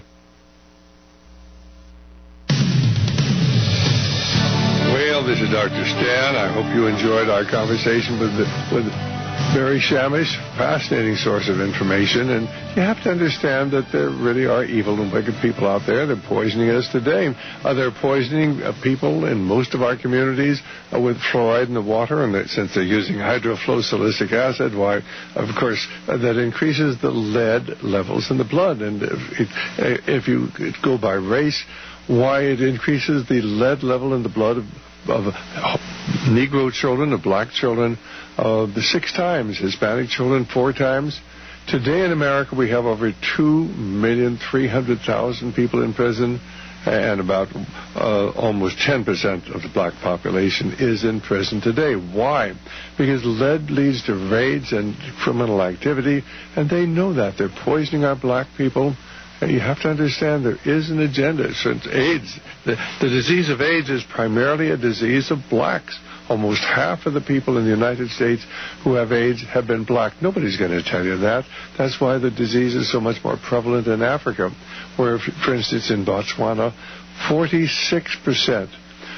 Well, this is Doctor Stan. I hope you enjoyed our conversation with the, with Mary Shamish. Fascinating source of information, and you have to understand that there really are evil and wicked people out there. They're poisoning us today. Uh, they're poisoning uh, people in most of our communities uh, with fluoride in the water, and that, since they're using hydrofluosilicic acid, why, of course, uh, that increases the lead levels in the blood. And if, it, if you go by race, why it increases the lead level in the blood of, of uh, Negro children, of black children, uh, the six times, Hispanic children four times. Today in America we have over two million three hundred thousand people in prison, and about uh, almost ten percent of the black population is in prison today. Why? Because lead leads to raids and criminal activity, and they know that. They're poisoning our black people. And you have to understand there is an agenda. Since AIDS, the, the disease of AIDS is primarily a disease of blacks. Almost half of the people in the United States who have AIDS have been black. Nobody's going to tell you that. That's why the disease is so much more prevalent in Africa, where, for instance, in Botswana, forty-six percent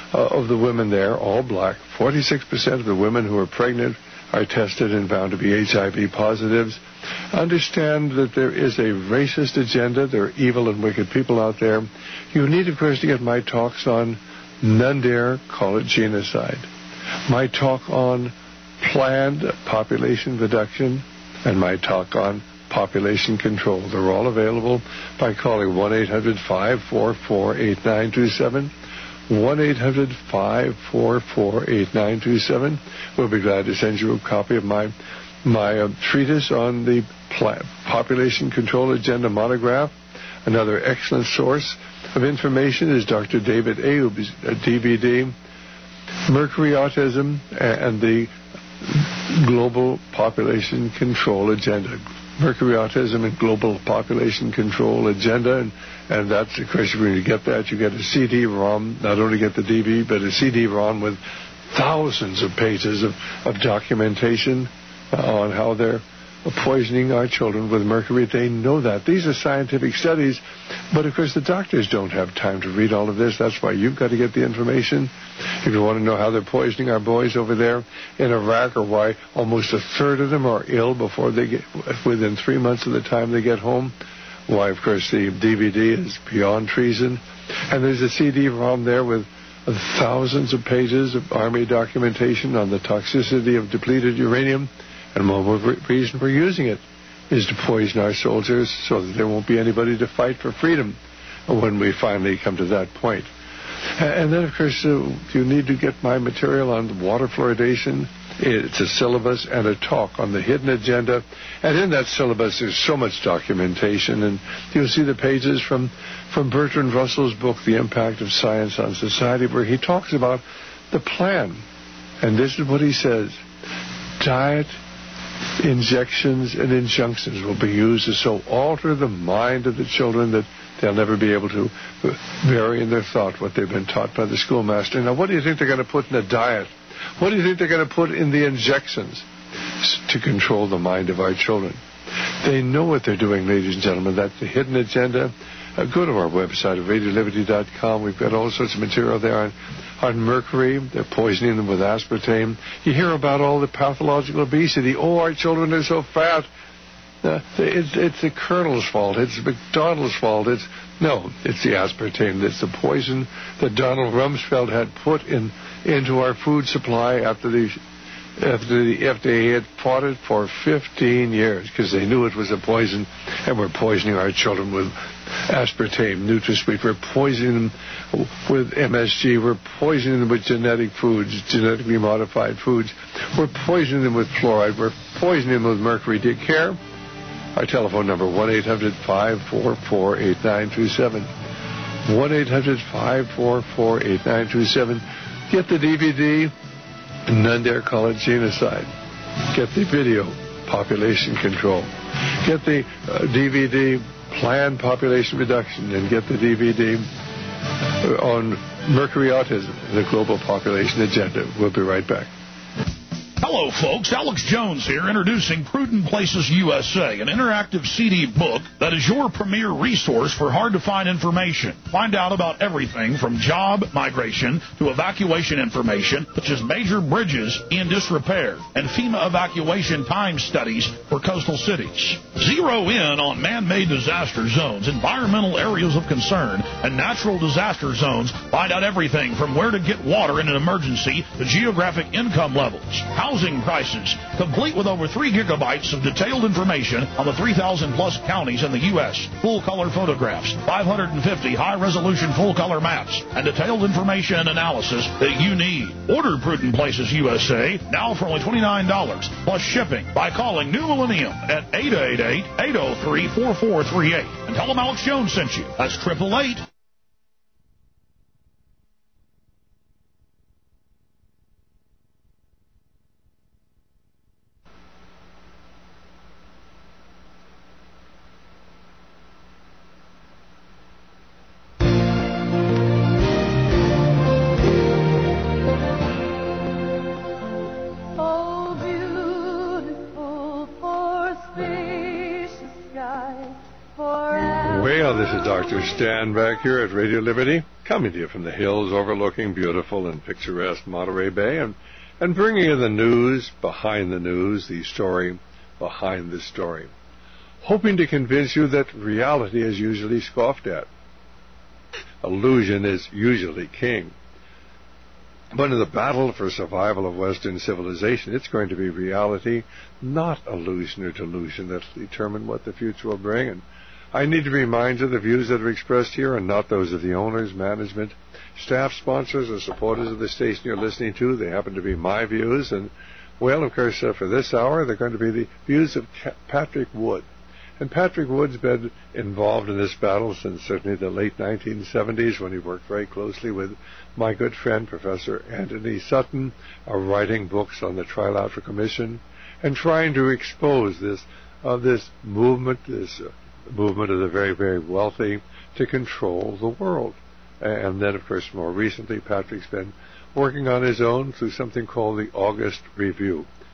of the women there, all black, forty-six percent of the women who are pregnant are tested and found to be H I V positives. Understand that there is a racist agenda. There are evil and wicked people out there. You need, of course, to get my talks on None Dare Call It Genocide, my talk on planned population reduction, and my talk on population control. They're all available by calling one eight hundred, five four four, eight nine two seven. one eight hundred, five four four, eight nine two seven. We'll be glad to send you a copy of my my uh, treatise on the pla- population control agenda monograph. Another excellent source of information is Doctor David Ayoub's uh, D V D, Mercury Autism and the Global Population Control Agenda. Mercury Autism and Global Population Control Agenda, and, and that's, of course, when you get that, you get a C D-ROM, not only get the D V D, but a C D-ROM with thousands of pages of, of documentation uh, on how they're poisoning our children with mercury. They know that. These are scientific studies, but of course the doctors don't have time to read all of this. That's why you've got to get the information. If you want to know how they're poisoning our boys over there in Iraq, or why almost a third of them are ill before they get, within three months of the time they get home, why, of course, the D V D is beyond treason. And there's a C D ROM there with thousands of pages of Army documentation on the toxicity of depleted uranium. And one more reason for using it is to poison our soldiers so that there won't be anybody to fight for freedom when we finally come to that point. And then, of course, uh, you need to get my material on water fluoridation. It's a syllabus and a talk on the hidden agenda. And in that syllabus, there's so much documentation. And you'll see the pages from, from Bertrand Russell's book, The Impact of Science on Society, where he talks about the plan. And this is what he says. Diet, injections, and injunctions will be used to so alter the mind of the children that they'll never be able to vary in their thought what they've been taught by the schoolmaster. Now, what do you think they're going to put in the diet? What do you think they're going to put in the injections to control the mind of our children? They know what they're doing, ladies and gentlemen. That's the hidden agenda. Uh, go to our website at radio liberty dot com. We've got all sorts of material there on, on mercury. They're poisoning them with aspartame. You hear about all the pathological obesity. Oh, our children are so fat. Uh, it's, it's the Colonel's fault. It's McDonald's fault. It's no, it's the aspartame. It's the poison that Donald Rumsfeld had put in into our food supply after the after the F D A had fought it for fifteen years because they knew it was a poison, and we're poisoning our children with aspartame, NutraSweet. We're poisoning them with M S G. We're poisoning them with genetic foods, genetically modified foods. We're poisoning them with fluoride. We're poisoning them with mercury. Do you care? Our telephone number, one eight hundred five four four eight nine two seven. one eight hundred five four four eight nine two seven. Get the D V D, None Dare Call It Genocide. Get the video, Population Control. Get the uh, D V D, Planned Population Reduction, and get the D V D on Mercury Autism, the Global Population Agenda. We'll be right back. Hello, folks. Alex Jones here, introducing Prudent Places U S A, an interactive C D book that is your premier resource for hard-to-find information. Find out about everything from job migration to evacuation information, such as major bridges in disrepair and FEMA evacuation time studies for coastal cities. Zero in on man-made disaster zones, environmental areas of concern, and natural disaster zones. Find out everything from where to get water in an emergency to geographic income levels, housing prices, complete with over three gigabytes of detailed information on the three thousand plus counties in the U S, full-color photographs, five hundred fifty high-resolution full-color maps, and detailed information and analysis that you need. Order Prudent Places U S A now for only twenty-nine dollars plus shipping by calling New Millennium at eight eight eight, eight oh three, four four three eight and tell them Alex Jones sent you. That's eight eight eight. Doctor Stan back here at Radio Liberty, coming to you from the hills overlooking beautiful and picturesque Monterey Bay, and, and bringing you the news behind the news, the story behind the story, hoping to convince you that reality is usually scoffed at. Illusion is usually king. But in the battle for survival of Western civilization, it's going to be reality, not illusion or delusion, that will determine what the future will bring. And I need to remind you the views that are expressed here are not those of the owners, management, staff, sponsors, or supporters of the station you're listening to. They happen to be my views. And, well, of course, uh, for this hour, they're going to be the views of Ca- Patrick Wood. And Patrick Wood's been involved in this battle since certainly the late nineteen seventies, when he worked very closely with my good friend, Professor Anthony Sutton, uh, writing books on the Trilateral Commission and trying to expose this, uh, this movement, this uh, movement of the very, very wealthy to control the world. And then, of course, more recently, Patrick's been working on his own through something called the August Review.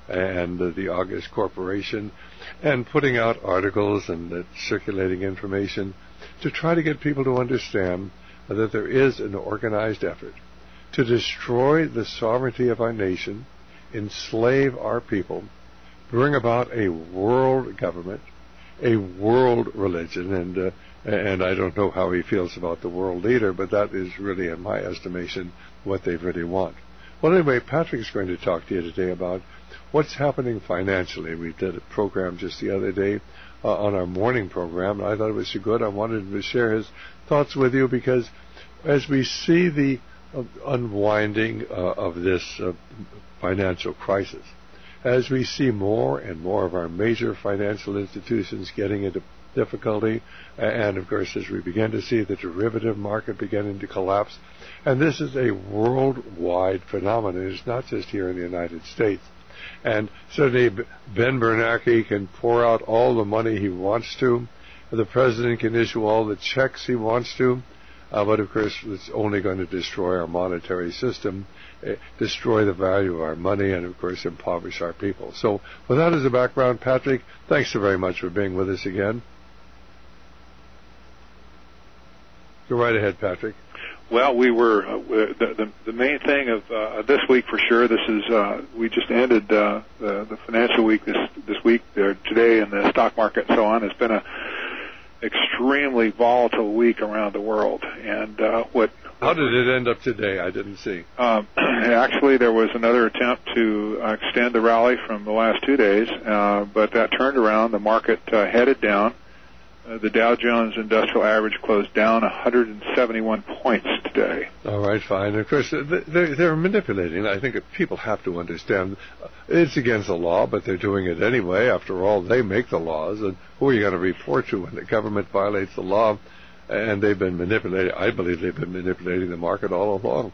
and uh, the August Corporation, and putting out articles and uh, circulating information to try to get people to understand uh, that there is an organized effort to destroy the sovereignty of our nation, enslave our people, bring about a world government, a world religion, and uh, and I don't know how he feels about the world leader, but that is really, in my estimation, what they really want. Well, anyway, Patrick's going to talk to you today about what's happening financially. We did a program just the other day uh, on our morning program, and I thought it was so good. I wanted him to share his thoughts with you because as we see the uh, unwinding uh, of this uh, financial crisis, as we see more and more of our major financial institutions getting into difficulty, and of course as we begin to see the derivative market beginning to collapse, and this is a worldwide phenomenon. It's not just here in the United States. And certainly Ben Bernanke can pour out all the money he wants to. The president can issue all the checks he wants to. Uh, but of course it's only going to destroy our monetary system, uh, destroy the value of our money, and of course impoverish our people. So with that as a background, Patrick, thanks so very much for being with us again. Go right ahead, Patrick. Well, we were uh, the, the the main thing of uh, this week for sure. This is uh, we just ended uh, the, the financial week this this week or today in the stock market and so on. It's been a extremely volatile week around the world. And uh, what? How did it end up today? I didn't see. Um, actually, there was another attempt to uh, extend the rally from the last two days, uh, but that turned around. The market uh, headed down. Uh, the Dow Jones Industrial Average closed down one hundred seventy-one points today. All right, fine. Of course, they're, they're manipulating. I think people have to understand it's against the law, but they're doing it anyway. After all, they make the laws, and who are you going to report to when the government violates the law? And they've been manipulating. I believe they've been manipulating the market all along.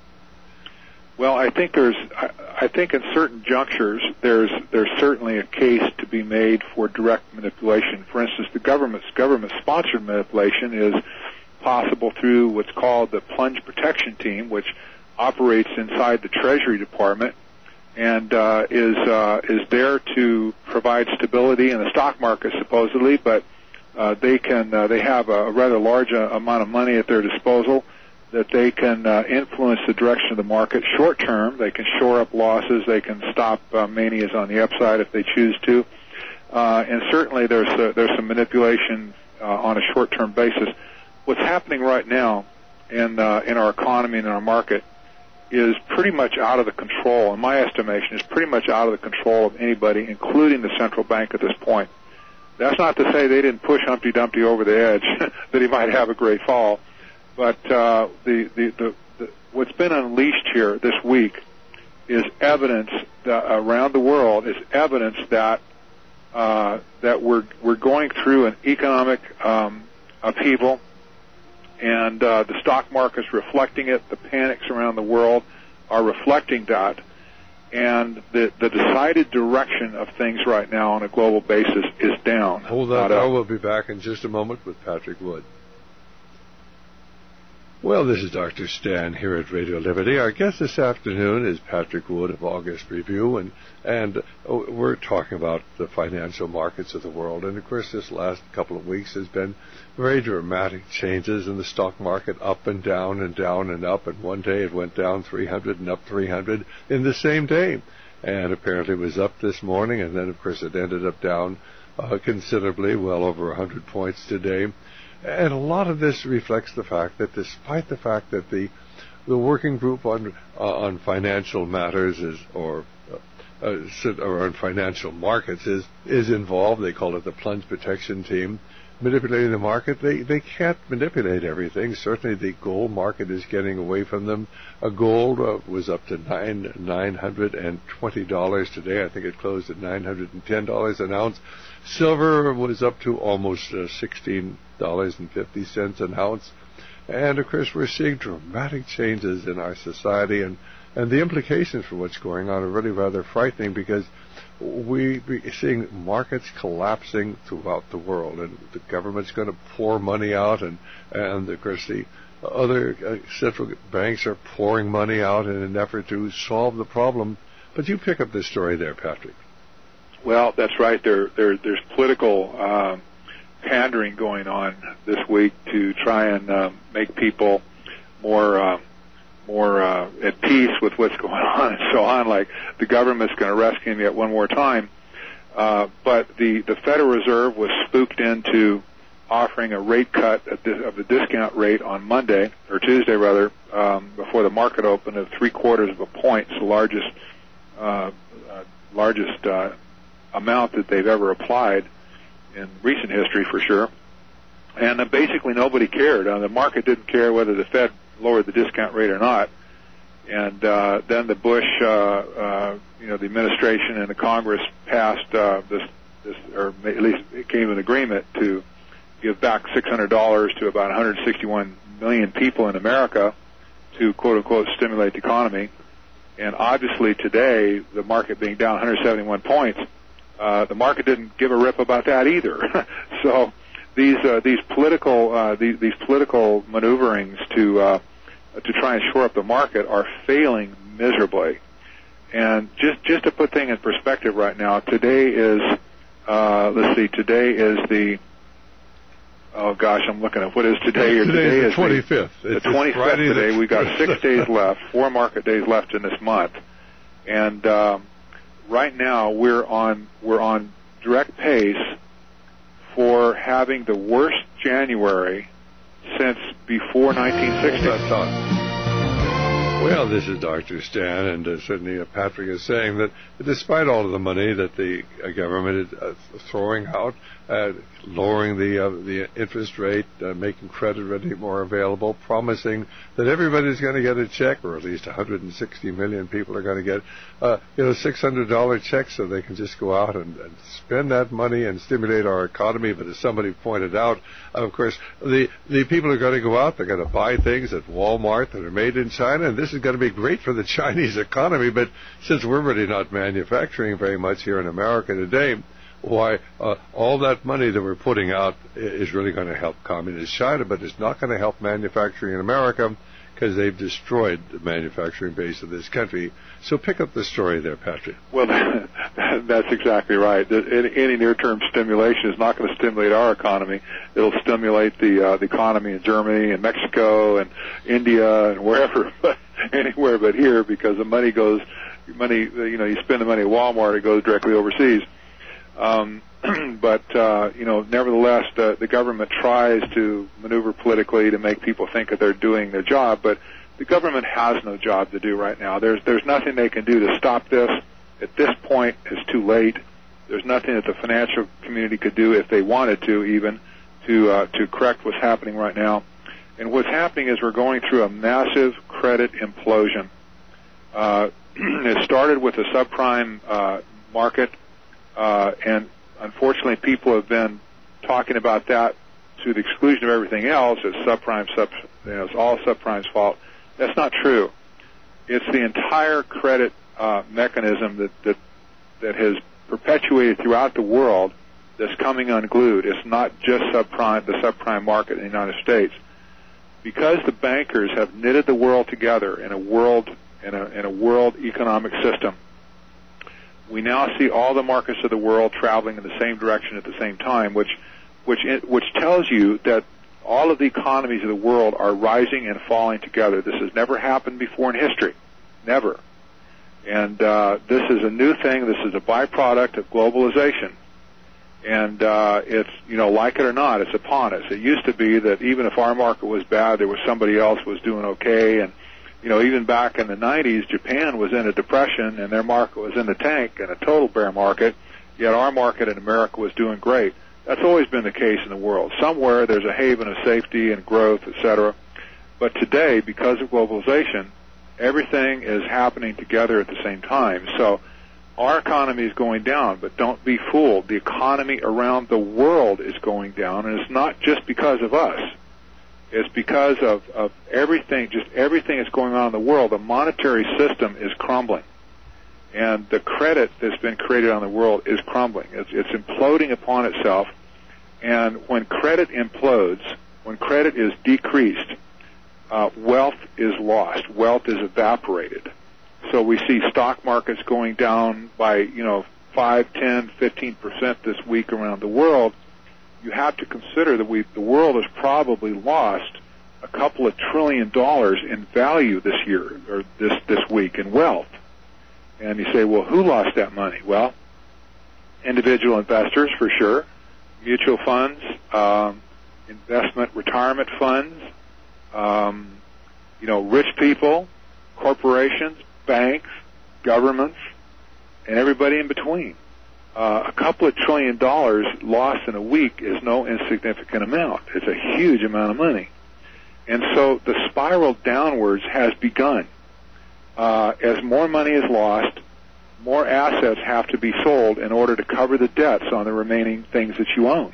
Well, I think there's, I, I think in certain junctures, there's there's certainly a case to be made for direct manipulation. For instance, the government's government-sponsored manipulation is possible through what's called the Plunge Protection Team, which operates inside the Treasury Department and uh, is uh, is there to provide stability in the stock market, supposedly, but uh, they can uh, they have a rather large uh, amount of money at their disposal that they can uh, influence the direction of the market short term. They can shore up losses. They can stop uh, manias on the upside if they choose to. Uh, and certainly there's uh, there's some manipulation uh, on a short term basis. What's happening right now in uh, in our economy and in our market is pretty much out of the control, in my estimation, is pretty much out of the control of anybody, including the central bank at this point. That's not to say they didn't push Humpty Dumpty over the edge, that he might have a great fall. But uh, the, the, the, the what's been unleashed here this week is evidence that around the world is evidence that uh, that we're we're going through an economic um, upheaval, and uh, the stock market's reflecting it. The panics around the world are reflecting that, and the the decided direction of things right now on a global basis is down. Hold on, I will be back in just a moment with Patrick Wood. Well, this is Doctor Stan here at Radio Liberty. Our guest this afternoon is Patrick Wood of August Review, and and oh, we're talking about the financial markets of the world. And of course, this last couple of weeks has been very dramatic changes in the stock market, up and down and down and up. And one day it went down three hundred and up three hundred in the same day, and apparently it was up this morning. And then, of course, it ended up down uh, considerably, well over one hundred points today. And a lot of this reflects the fact that despite the fact that the the working group on uh, on financial matters is or uh, uh, or on financial markets is is involved, they call it the Plunge Protection Team, manipulating the market. They they can't manipulate everything. Certainly, the gold market is getting away from them. A gold uh, was up to nine nine hundred and twenty dollars today. I think it closed at nine hundred and ten dollars an ounce. Silver was up to almost uh, sixteen dollars and fifty cents an ounce. And of course, we're seeing dramatic changes in our society, and and the implications for what's going on are really rather frightening, because we're seeing markets collapsing throughout the world, and the government's going to pour money out, and and of course the other uh, central banks are pouring money out in an effort to solve the problem. But you pick up this story there, Patrick. Well, that's right. There, there there's political uh, pandering going on this week to try and uh, make people more uh, more uh, at peace with what's going on and so on. Like the government's going to rescue him yet one more time. Uh, but the, the Federal Reserve was spooked into offering a rate cut of the discount rate on Monday, or Tuesday rather, um, before the market opened of three quarters of a point. It's the largest, uh, uh, largest uh, amount that they've ever applied in recent history for sure. And uh, basically nobody cared. Uh, the market didn't care whether the Fed lowered the discount rate or not. And uh, then the Bush, uh, uh, you know, the administration and the Congress passed uh, this, this, or at least it came to an agreement to give back six hundred dollars to about one hundred sixty-one million people in America to, quote unquote, stimulate the economy. And obviously today, the market being down one hundred seventy-one points, uh, the market didn't give a rip about that either. So these uh, these political uh, these, these political maneuverings to uh, to try and shore up the market are failing miserably. And just just to put things in perspective right now, today is uh, let's see, today is the oh gosh, I'm looking at what is today. Or today today is the is twenty-fifth. The, the twenty-fifth today. We've got six days left, four market days left in this month, and um, right now we're on we're on direct pace for having the worst January since before nineteen sixty. Well, this is Doctor Stan, and uh, certainly uh, Patrick is saying that despite all of the money that the uh, government is uh, throwing out, uh, lowering the uh, the interest rate, uh, making credit ready more available, promising that everybody's going to get a check, or at least one hundred sixty million people are going to get, uh, you know, six hundred dollars checks so they can just go out and, and spend that money and stimulate our economy. But as somebody pointed out, of course, the the people are going to go out, they're going to buy things at Walmart that are made in China, and this is going to be great for the Chinese economy. But since we're really not manufacturing very much here in America today, why uh, all that money that we're putting out is really going to help communist China, but it's not going to help manufacturing in America because they've destroyed the manufacturing base of this country. So pick up the story there, Patrick. Well, that's exactly right. Any near-term stimulation is not going to stimulate our economy. It'll stimulate the uh, the economy in Germany and Mexico and India and wherever, but anywhere but here, because the money goes, money you know, you spend the money at Walmart, it goes directly overseas. Um, but, uh, you know, nevertheless, the, the government tries to maneuver politically to make people think that they're doing their job, but the government has no job to do right now. There's, there's nothing they can do to stop this. At this point, it's too late. There's nothing that the financial community could do if they wanted to, even, to, uh, to correct what's happening right now. And what's happening is we're going through a massive credit implosion. Uh, it started with the subprime, uh, market. Uh, and unfortunately, people have been talking about that to the exclusion of everything else. It's subprime, sub, you know, it's all subprime's fault. That's not true. It's the entire credit uh, mechanism that, that that has perpetuated throughout the world that's coming unglued. It's not just subprime, the subprime market in the United States, because the bankers have knitted the world together in a world in a in a world economic system. We now see all the markets of the world traveling in the same direction at the same time, which which which tells you that all of the economies of the world are rising and falling together. This has never happened before in history, never. And uh, this is a new thing. This is a byproduct of globalization, and uh, it's, you know, like it or not, it's upon us. It used to be that even if our market was bad, there was somebody else was doing okay. And you know, even back in the nineties, Japan was in a depression, and their market was in the tank and a total bear market, yet our market in America was doing great. That's always been the case in the world. Somewhere there's a haven of safety and growth, et cetera. But today, because of globalization, everything is happening together at the same time. So our economy is going down, but don't be fooled. The economy around the world is going down, and it's not just because of us. It's because of, of everything, just everything that's going on in the world. The monetary system is crumbling. And the credit that's been created on the world is crumbling. It's, it's imploding upon itself. And when credit implodes, when credit is decreased, uh, wealth is lost. Wealth is evaporated. So we see stock markets going down by, you know, five, ten, fifteen percent this week around the world, you have to consider that we, the world has probably lost a couple of trillion dollars in value this year, or this, this week, in wealth. And you say, well, who lost that money? Well, individual investors, for sure, mutual funds, um, investment retirement funds, um, you know, rich people, corporations, banks, governments, and everybody in between. Uh, a couple of trillion dollars lost in a week is no insignificant amount. It's a huge amount of money. And so the spiral downwards has begun. Uh, as more money is lost, more assets have to be sold in order to cover the debts on the remaining things that you own.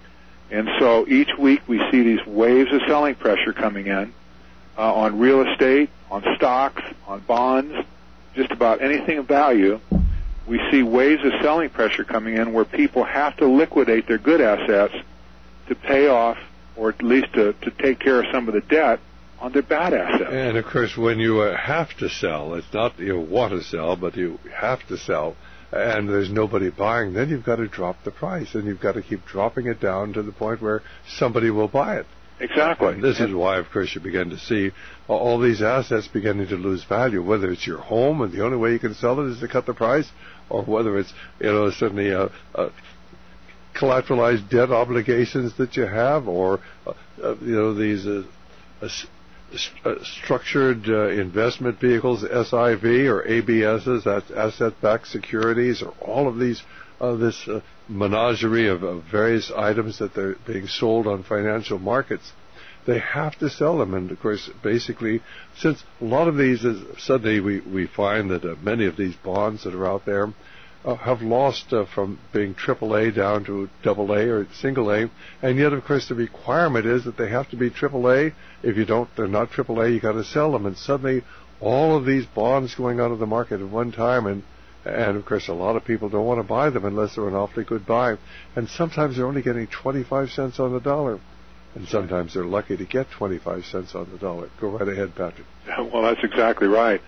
And so each week we see these waves of selling pressure coming in uh, on real estate, on stocks, on bonds, just about anything of value. We see waves of selling pressure coming in where people have to liquidate their good assets to pay off, or at least to, to take care of some of the debt on their bad assets. And, of course, when you uh, have to sell, it's not you want to sell, but you have to sell, and there's nobody buying, then you've got to drop the price, and you've got to keep dropping it down to the point where somebody will buy it. Exactly. And this is why, of course, you begin to see all these assets beginning to lose value, whether it's your home and the only way you can sell it is to cut the price, or whether it's, you know, suddenly a, a collateralized debt obligations that you have, or, uh, uh, you know, these uh, uh, uh, structured uh, investment vehicles, S I V or A B Ss, that's asset-backed securities, or all of these, uh, this uh, menagerie of, of various items that they're being sold on financial markets. They have to sell them, and of course, basically, since a lot of these, is, suddenly we, we find that uh, many of these bonds that are out there uh, have lost uh, from being triple A down to double A or single A, and yet, of course, the requirement is that they have to be triple A. If you don't, they're not triple A, you got to sell them, and suddenly all of these bonds going out of the market at one time, and and of course, a lot of people don't want to buy them unless they're an awfully good buy, and sometimes they're only getting twenty-five cents on the dollar. And sometimes they're lucky to get twenty-five cents on the dollar. Go right ahead, Patrick. Well, that's exactly right.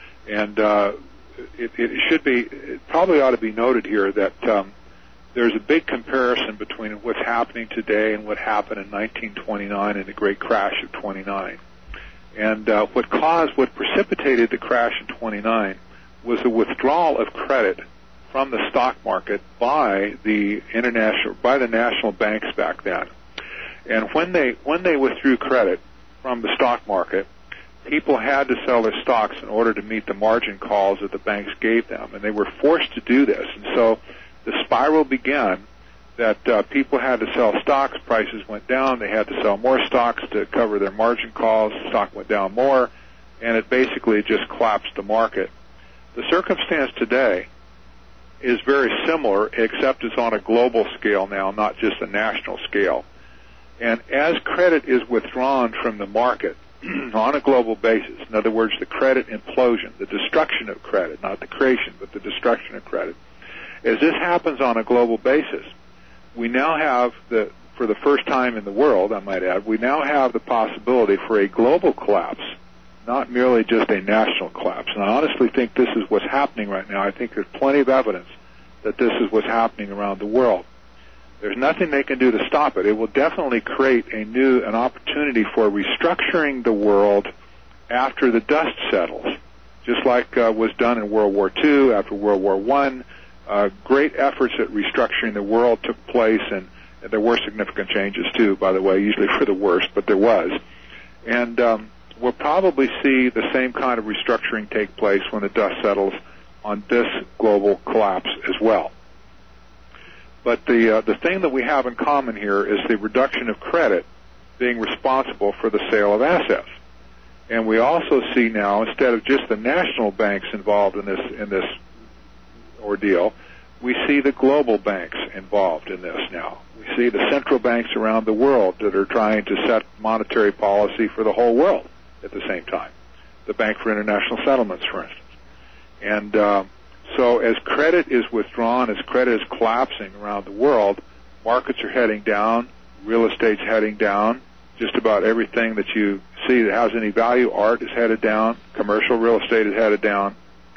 And uh, it, it should be, it probably ought to be noted here that um, there's a big comparison between what's happening today and what happened in nineteen twenty-nine and the great crash of twenty-nine. And uh, what caused, what precipitated the crash in twenty-nine was the withdrawal of credit from the stock market by the international, by the national banks back then. And when they when they withdrew credit from the stock market, people had to sell their stocks in order to meet the margin calls that the banks gave them, and they were forced to do this. And so the spiral began that uh, people had to sell stocks, prices went down, they had to sell more stocks to cover their margin calls, the stock went down more, and it basically just collapsed the market. The circumstance today is very similar, except it's on a global scale now, not just a national scale. And as credit is withdrawn from the market on a global basis, in other words, the credit implosion, the destruction of credit, not the creation, but the destruction of credit, as this happens on a global basis, we now have, the, for the first time in the world, I might add, we now have the possibility for a global collapse, not merely just a national collapse. And I honestly think this is what's happening right now. I think there's plenty of evidence that this is what's happening around the world. There's nothing they can do to stop it. It will definitely create a new, an opportunity for restructuring the world after the dust settles, just like uh, was done in World War Two, after World War One. Uh, great efforts at restructuring the world took place, and, and there were significant changes too, by the way, usually for the worse, but there was. And um, we'll probably see the same kind of restructuring take place when the dust settles on this global collapse as well. But the uh, the thing that we have in common here is the reduction of credit being responsible for the sale of assets. And we also see now, instead of just the national banks involved in this in this ordeal, we see the global banks involved in this now. We see the central banks around the world that are trying to set monetary policy for the whole world at the same time. The Bank for International Settlements, for instance. And uh, so as credit is withdrawn, as credit is collapsing around the world, markets are heading down, real estate's heading down, just about everything that you see that has any value, art is headed down, commercial real estate is headed down.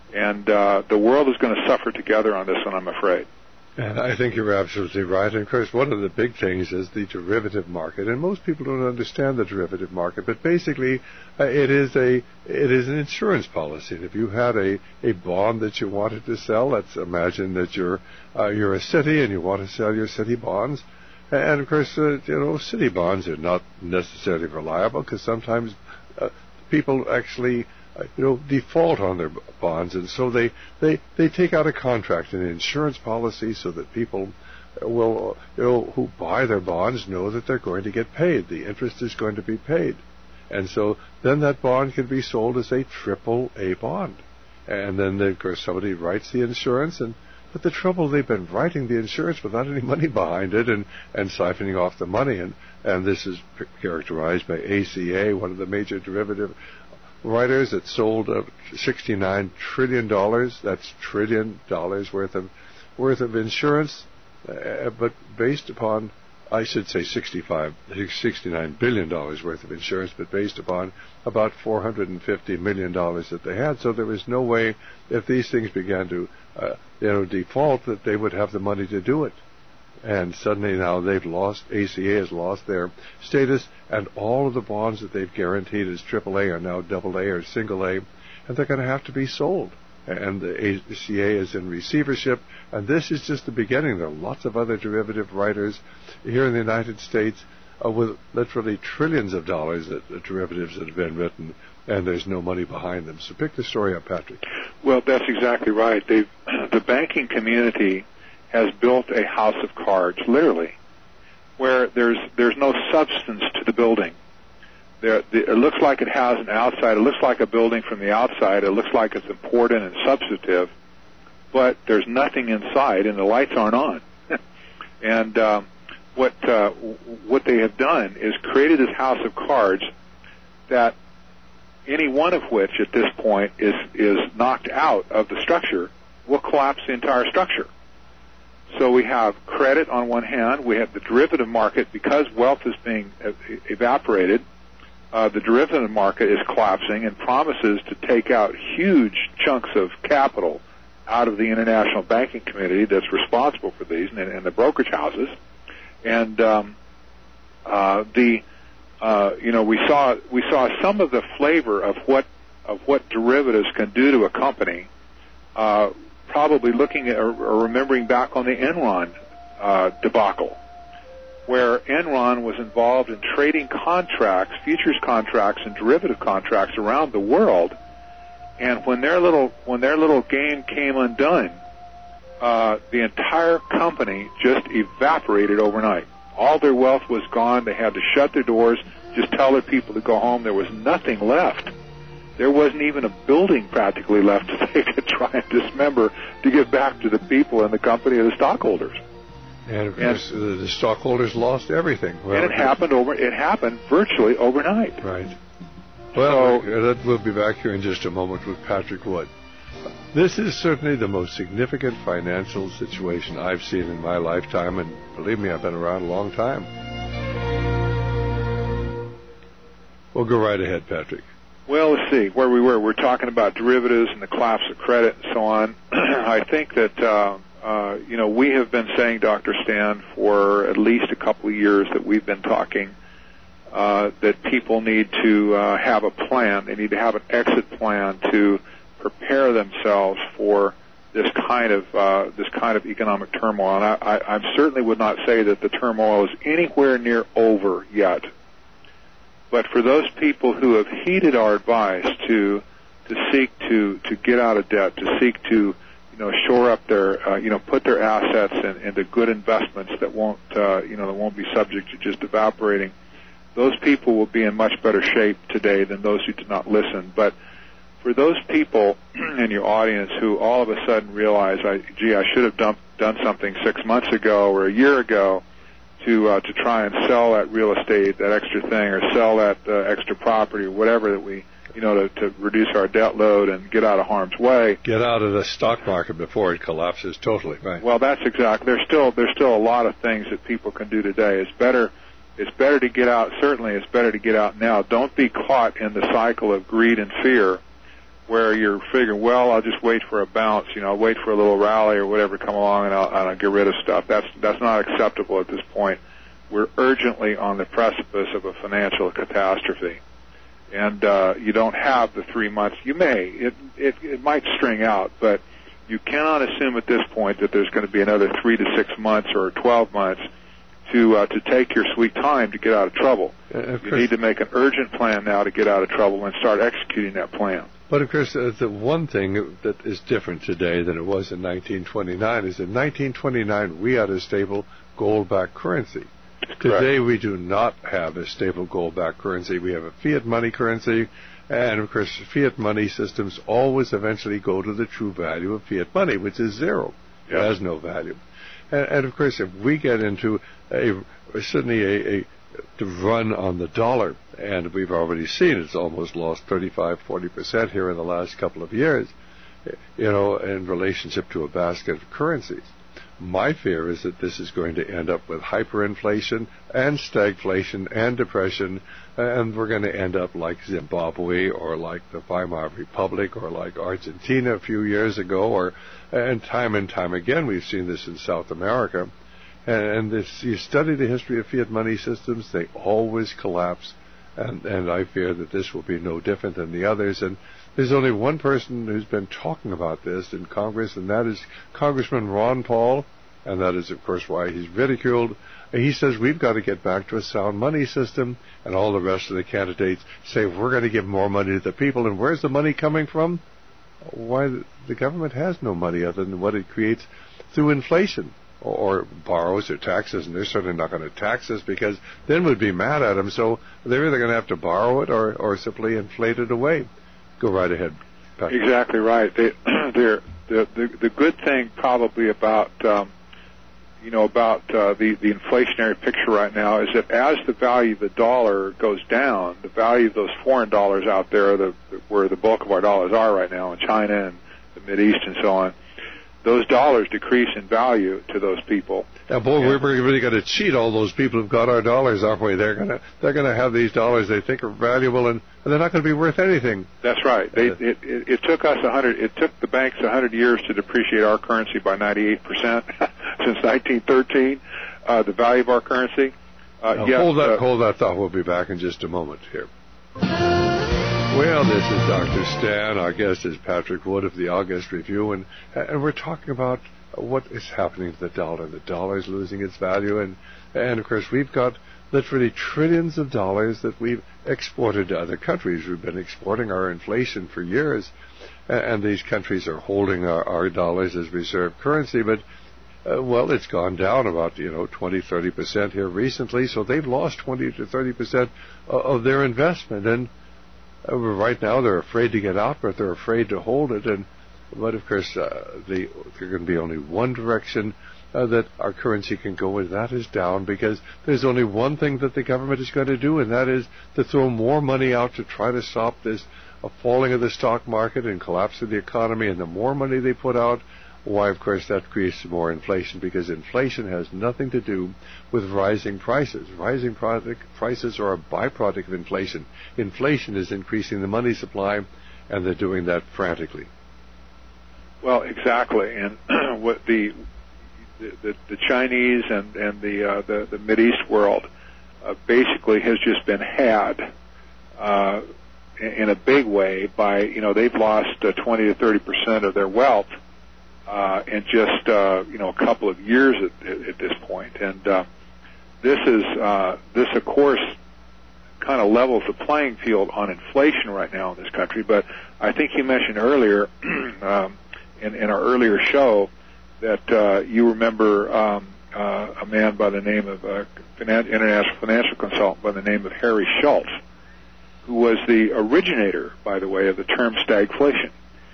And uh, the world is going to suffer together on this one, I'm afraid. And I think you're absolutely right. And, of course, one of the big things is the derivative market. And most people don't understand the derivative market. But basically, uh, it is a it is an insurance policy. And if you had a, a bond that you wanted to sell, let's imagine that you're uh, you're a city and you want to sell your city bonds. And, of course, uh, you know, city bonds are not necessarily reliable because sometimes uh, people actually Uh, you know, default on their bonds, and so they, they, they take out a contract, an insurance policy, so that people will, you know, who buy their bonds know that they're going to get paid. The interest is going to be paid. And so then that bond can be sold as a triple A bond. And then, of course, somebody writes the insurance, and but the trouble, they've been writing the insurance without any money behind it and, and siphoning off the money. And, and this is p- characterized by A C A, one of the major derivative writers that sold uh, sixty-nine trillion dollars. That's trillion dollars worth of worth of insurance, uh, but based upon, I should say, sixty-five, sixty-nine billion dollars worth of insurance, but based upon about four hundred fifty million dollars that they had. So there was no way, if these things began to, uh, you know, default, that they would have the money to do it. And suddenly now they've lost, A C A has lost their status, and all of the bonds that they've guaranteed as triple A are now double A or single A, and they're going to have to be sold. And the A C A is in receivership, and this is just the beginning. There are lots of other derivative writers here in the United States uh, with literally trillions of dollars of derivatives that have been written, and there's no money behind them. So pick the story up, Patrick. Well, that's exactly right. They've, the banking community has built a house of cards, literally, where there's there's no substance to the building. There, the, it looks like it has an outside. It looks like a building from the outside. It looks like it's important and substantive, but there's nothing inside, and the lights aren't on. and um, what uh, what they have done is created this house of cards that any one of which at this point is is knocked out of the structure will collapse the entire structure. So we have credit on one hand, we have the derivative market. Because wealth is being evaporated, uh, the derivative market is collapsing and promises to take out huge chunks of capital out of the international banking community that's responsible for these and, and the brokerage houses. And um, uh, the uh, you know we saw we saw some of the flavor of what of what derivatives can do to a company. Uh, probably looking at or, or remembering back on the Enron uh, debacle, where Enron was involved in trading contracts, futures contracts, and derivative contracts around the world, and when their little when their little game came undone, uh, the entire company just evaporated overnight. All their wealth was gone. They had to shut their doors, just tell their people to go home. There was nothing left. There wasn't even a building practically left that they could try and dismember to give back to the people and the company and the stockholders. And of course, and, the, the stockholders lost everything. Well, and it happened over. It happened virtually overnight. Right. Well, so, that we'll be back here in just a moment with Patrick Wood. This is certainly the most significant financial situation I've seen in my lifetime, and believe me, I've been around a long time. We'll go right ahead, Patrick. Well, let's see where we were. We're talking about derivatives and the collapse of credit and so on. I think that, uh, uh, you know, we have been saying, Doctor Stan, for at least a couple of years that we've been talking uh, that people need to uh, have a plan. They need to have an exit plan to prepare themselves for this kind of uh, this kind of economic turmoil. And I, I, I certainly would not say that the turmoil is anywhere near over yet. But for those people who have heeded our advice to to seek to, to get out of debt, to seek to you know shore up their uh, you know put their assets in, into good investments that won't uh, you know that won't be subject to just evaporating, those people will be in much better shape today than those who did not listen. But for those people in your audience who all of a sudden realize, I, gee, I should have done done something six months ago or a year ago to uh, to try and sell that real estate, that extra thing, or sell that uh, extra property, or whatever that we, you know, to, to reduce our debt load and get out of harm's way. Get out of the stock market before it collapses totally, right? Well, that's exactly. There's still there's still a lot of things that people can do today. It's better it's better to get out. Certainly, it's better to get out now. Don't be caught in the cycle of greed and fear where you're figuring, well, I'll just wait for a bounce, you know, I'll wait for a little rally or whatever to come along, and I'll, and I'll get rid of stuff. That's that's not acceptable at this point. We're urgently on the precipice of a financial catastrophe, and uh, you don't have the three months. You may, it, it it might string out, but you cannot assume at this point that there's going to be another three to six months or twelve months to uh, to take your sweet time to get out of trouble. Uh, you need to make an urgent plan now to get out of trouble and start executing that plan. But of course, uh, the one thing that is different today than it was in nineteen twenty-nine is in nineteen twenty-nine we had a stable gold-backed currency. Today we do not have a stable gold-backed currency. We have a fiat money currency, and of course fiat money systems always eventually go to the true value of fiat money, which is zero. It has no value. And, and of course, if we get into a suddenly a, a to run on the dollar, and we've already seen it's almost lost thirty-five, forty percent here in the last couple of years, you know, in relationship to a basket of currencies. My fear is that this is going to end up with hyperinflation and stagflation and depression, and we're going to end up like Zimbabwe or like the Weimar Republic or like Argentina a few years ago, or and time and time again we've seen this in South America. And this, you study the history of fiat money systems, they always collapse, and, and I fear that this will be no different than the others. And there's only one person who's been talking about this in Congress, and that is Congressman Ron Paul, and that is, of course, why he's ridiculed. He says we've got to get back to a sound money system, and all the rest of the candidates say we're going to give more money to the people, and where's the money coming from? Why, the government has no money other than what it creates through inflation. Or borrows or taxes, and they're certainly not going to tax us because then we'd be mad at them. So they're either going to have to borrow it or, or simply inflate it away. Go right ahead, Patrick. Exactly right. They, they're, the, the the good thing probably about um, you know about uh, the the inflationary picture right now is that as the value of the dollar goes down, the value of those foreign dollars out there, the, where the bulk of our dollars are right now in China and the Mideast and so on, those dollars decrease in value to those people. Yeah, boy, yeah. we're really going to cheat all those people who've got our dollars, aren't we? They're going to they're going to have these dollars they think are valuable, and, and they're not going to be worth anything. That's right. They, uh, it, it, it took us a hundred. It took the banks a hundred years to depreciate our currency by ninety-eight percent since nineteen thirteen. Uh, the value of our currency. Uh, yes, hold that, uh, hold that thought. We'll be back in just a moment here. Well, this is Doctor Stan. Our guest is Patrick Wood of the August Review, and and we're talking about what is happening to the dollar. The dollar is losing its value, and and of course we've got literally trillions of dollars that we've exported to other countries. We've been exporting our inflation for years, and these countries are holding our, our dollars as reserve currency, but uh, well, it's gone down about, you know, twenty, thirty percent here recently, so they've lost twenty to thirty percent of their investment, and Uh, right now, they're afraid to get out, but they're afraid to hold it. And but of course, uh, the, there can be only one direction uh, that our currency can go, and that is down. Because there's only one thing that the government is going to do, and that is to throw more money out to try to stop this uh, falling of the stock market and collapse of the economy. And the more money they put out, why, of course, that creates more inflation, because inflation has nothing to do with rising prices. Rising product prices are a byproduct of inflation. Inflation is increasing the money supply, and they're doing that frantically. Well, exactly, and what the the, the Chinese and and the uh, the, the Mideast world uh, basically has just been had uh, in, in a big way by, you know, they've lost uh, twenty to thirty percent of their wealth. Uh, in just uh, you know a couple of years at, at, at this point, and uh, this is uh, this of course kind of levels the playing field on inflation right now in this country. But I think you mentioned earlier um, in, in our earlier show that uh, you remember um, uh, a man by the name of uh, finan- international financial consultant by the name of Harry Schultz, who was the originator, by the way, of the term stagflation.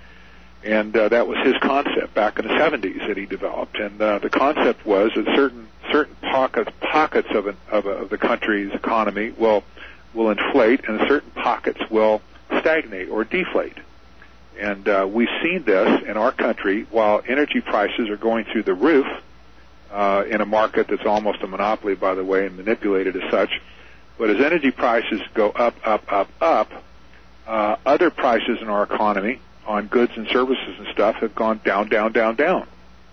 And uh, that was his concept back in the seventies that he developed. And uh, the concept was that certain certain pockets pockets of, an, of, a, of the country's economy will will inflate, and certain pockets will stagnate or deflate. And uh, we've seen this in our country while energy prices are going through the roof uh, in a market that's almost a monopoly, by the way, and manipulated as such. But as energy prices go up, up, up, up, uh, other prices in our economy on goods and services and stuff have gone down, down, down, down.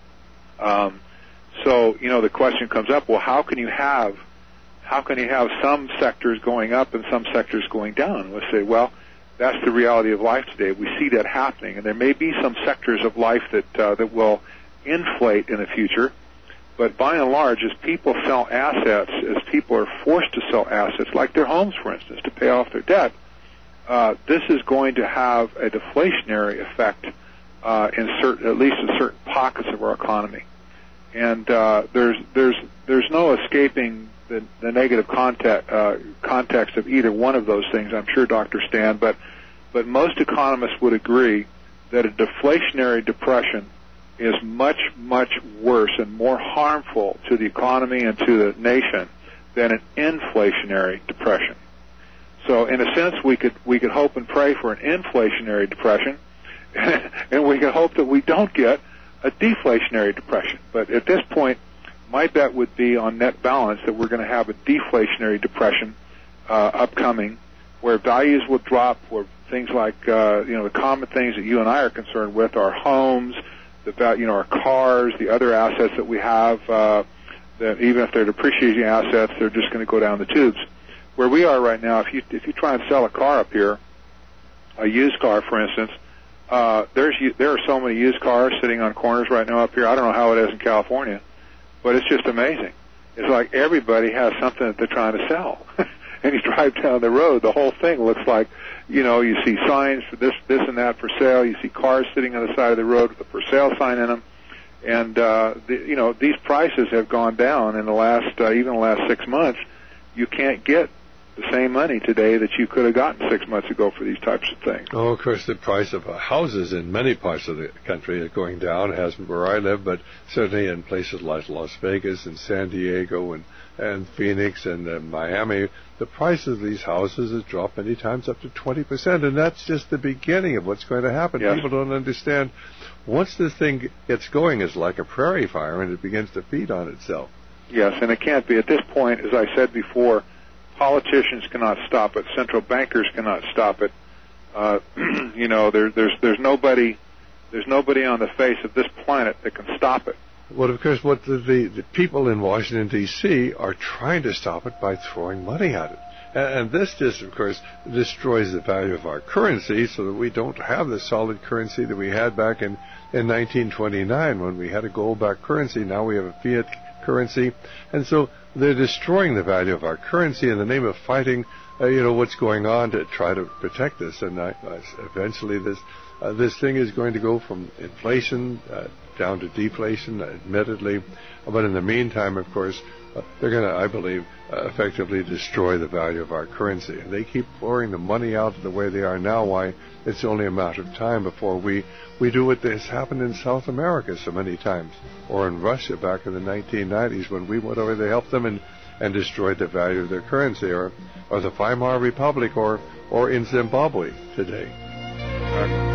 Um, so, you know, the question comes up, well, how can you have, how can you have some sectors going up and some sectors going down? We'll say, well, that's the reality of life today. We see that happening, and there may be some sectors of life that uh, that will inflate in the future. But by and large, as people sell assets, as people are forced to sell assets, like their homes, for instance, to pay off their debt, uh, this is going to have a deflationary effect uh, in certain, at least in certain pockets of our economy. And uh, there's there's there's no escaping the, the negative context, uh, context of either one of those things. I'm sure, Doctor Stan, but but most economists would agree that a deflationary depression is much, much worse and more harmful to the economy and to the nation than an inflationary depression. So, in a sense, we could we could hope and pray for an inflationary depression, and we could hope that we don't get a deflationary depression. But at this point, my bet would be on net balance that we're going to have a deflationary depression uh, upcoming, where values will drop, where things like uh, you know the common things that you and I are concerned with, our homes, the you know our cars, the other assets that we have, uh, that even if they're depreciating assets, they're just going to go down the tubes. Where we are right now, if you if you try and sell a car up here, a used car, for instance, uh, there's there are so many used cars sitting on corners right now up here. I don't know how it is in California, but it's just amazing. It's like everybody has something that they're trying to sell. And you drive down the road, the whole thing looks like, you know, you see signs for this, this and that for sale. You see cars sitting on the side of the road with a for sale sign in them. And, uh, the, you know, these prices have gone down in the last, uh, even the last six months. You can't get the same money today that you could have gotten six months ago for these types of things. Oh, of course, the price of uh, houses in many parts of the country is going down. It hasn't where I live, but certainly in places like Las Vegas and San Diego and, and Phoenix and uh, Miami, the price of these houses has dropped many times up to twenty percent, and that's just the beginning of what's going to happen. Yes. People don't understand. Once this thing gets going, it's like a prairie fire, and it begins to feed on itself. Yes, and it can't be. At this point, as I said before, politicians cannot stop it. Central bankers cannot stop it. Uh, you know, there, there's there's nobody there's nobody on the face of this planet that can stop it. Well, of course, what the, the, the people in Washington, D C are trying to stop it by throwing money at it. And, and this just, of course, destroys the value of our currency so that we don't have the solid currency that we had back in, in nineteen twenty-nine when we had a gold-backed currency. Now we have a fiat currency. And so they're destroying the value of our currency in the name of fighting, uh, you know, what's going on to try to protect us. And I, I, eventually this uh, this thing is going to go from inflation uh, down to deflation, admittedly. But in the meantime, of course, uh, they're going to, I believe, uh, effectively destroy the value of our currency. And they keep pouring the money out the way they are now. Why? It's only a matter of time before we, we do what has happened in South America so many times, or in Russia back in the nineteen nineties when we went over to help them and, and destroyed the value of their currency, or, or the Weimar Republic, or, or in Zimbabwe today. Uh,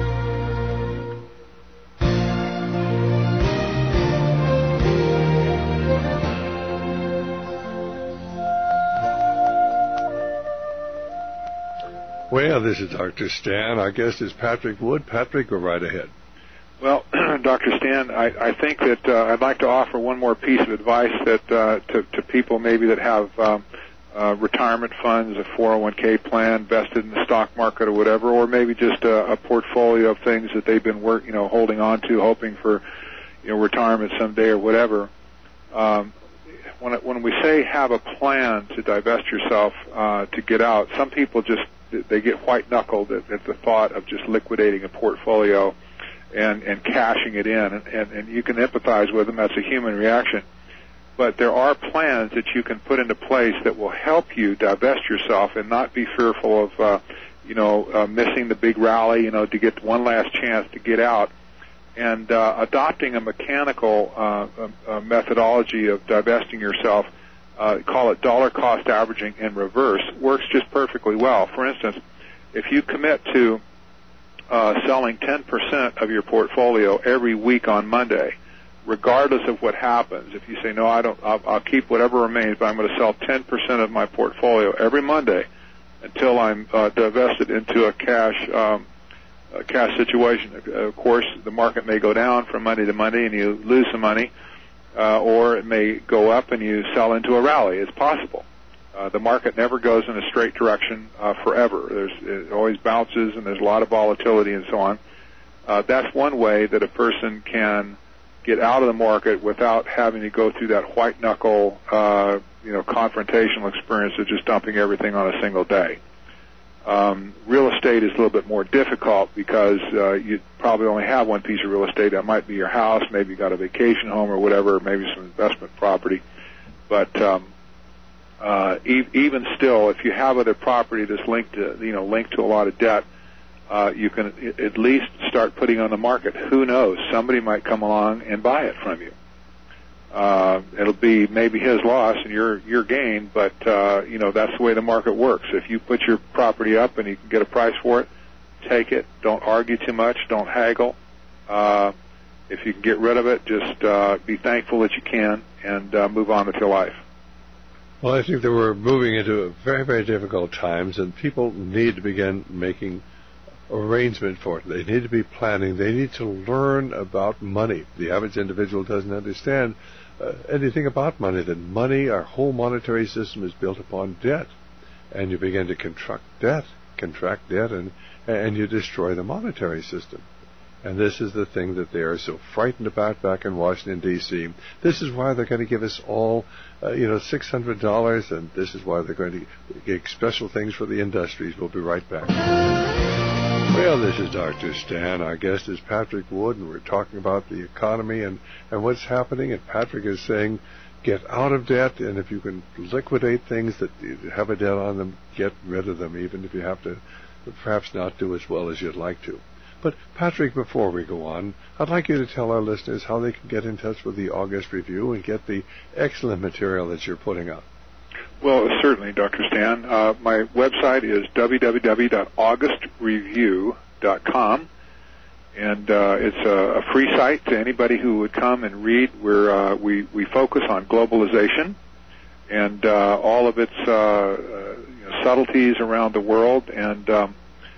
Well, this is Doctor Stan. Our guest is Patrick Wood. Patrick, go right ahead. Well, Doctor Stan, I, I think that uh, I'd like to offer one more piece of advice that uh, to, to people maybe that have um, uh, retirement funds, a four oh one k plan, vested in the stock market or whatever, or maybe just a, a portfolio of things that they've been work, you know, holding on to, hoping for, you know, retirement someday or whatever. Um, when it, when we say have a plan to divest yourself uh, to get out, some people just they get white-knuckled at, at the thought of just liquidating a portfolio and, and cashing it in, and, and, and you can empathize with them. That's a human reaction. But there are plans that you can put into place that will help you divest yourself and not be fearful of, uh, you know, uh, missing the big rally, you know, to get one last chance to get out. And uh, adopting a mechanical uh, uh, methodology of divesting yourself, Uh, call it dollar cost averaging in reverse, works just perfectly well. For instance, if you commit to uh, selling ten percent of your portfolio every week on Monday, regardless of what happens, if you say, no, I don't, I'll, I'll keep whatever remains, but I'm going to sell ten percent of my portfolio every Monday, until I'm uh, divested into a cash um, a cash situation. Of course, the market may go down from Monday to Monday and you lose some money, uh, or it may go up and you sell into a rally. It's possible. Uh, the market never goes in a straight direction uh, forever. There's, it always bounces, and there's a lot of volatility and so on. Uh, that's one way that a person can get out of the market without having to go through that white-knuckle, uh, you know, confrontational experience of just dumping everything on a single day. Um, real estate is a little bit more difficult because uh, you probably only have one piece of real estate. That might be your house, maybe you got a vacation home or whatever, maybe some investment property. But um, uh, e- even still, if you have other property that's linked to, you know, linked to a lot of debt, uh, you can at least start putting on the market. Who knows? Somebody might come along and buy it from you. Uh, it'll be maybe his loss and your your gain, but uh, you know, that's the way the market works. If you put your property up and you can get a price for it, take it. Don't argue too much. Don't haggle. Uh, if you can get rid of it, just uh, be thankful that you can and uh, move on with your life. Well, I think that we're moving into very, very difficult times, and people need to begin making arrangement for it. They need to be planning. They need to learn about money. The average individual doesn't understand uh, anything about money, that money, our whole monetary system is built upon debt. And you begin to contract debt, contract debt, and, and you destroy the monetary system. And this is the thing that they are so frightened about back in Washington, D C This is why they're going to give us all, uh, you know, six hundred dollars, and this is why they're going to give special things for the industries. We'll be right back. Well, this is Doctor Stan. Our guest is Patrick Wood, and we're talking about the economy and, and what's happening. And Patrick is saying, get out of debt, and if you can liquidate things that have a debt on them, get rid of them, even if you have to perhaps not do as well as you'd like to. But, Patrick, before we go on, I'd like you to tell our listeners how they can get in touch with the August Review and get the excellent material that you're putting out. Well, certainly, Doctor Stan. Uh, my website is w w w dot august review dot com, and uh, it's a, a free site to anybody who would come and read. We're, uh, we, we focus on globalization and uh, all of its uh, uh, you know, subtleties around the world. And, um,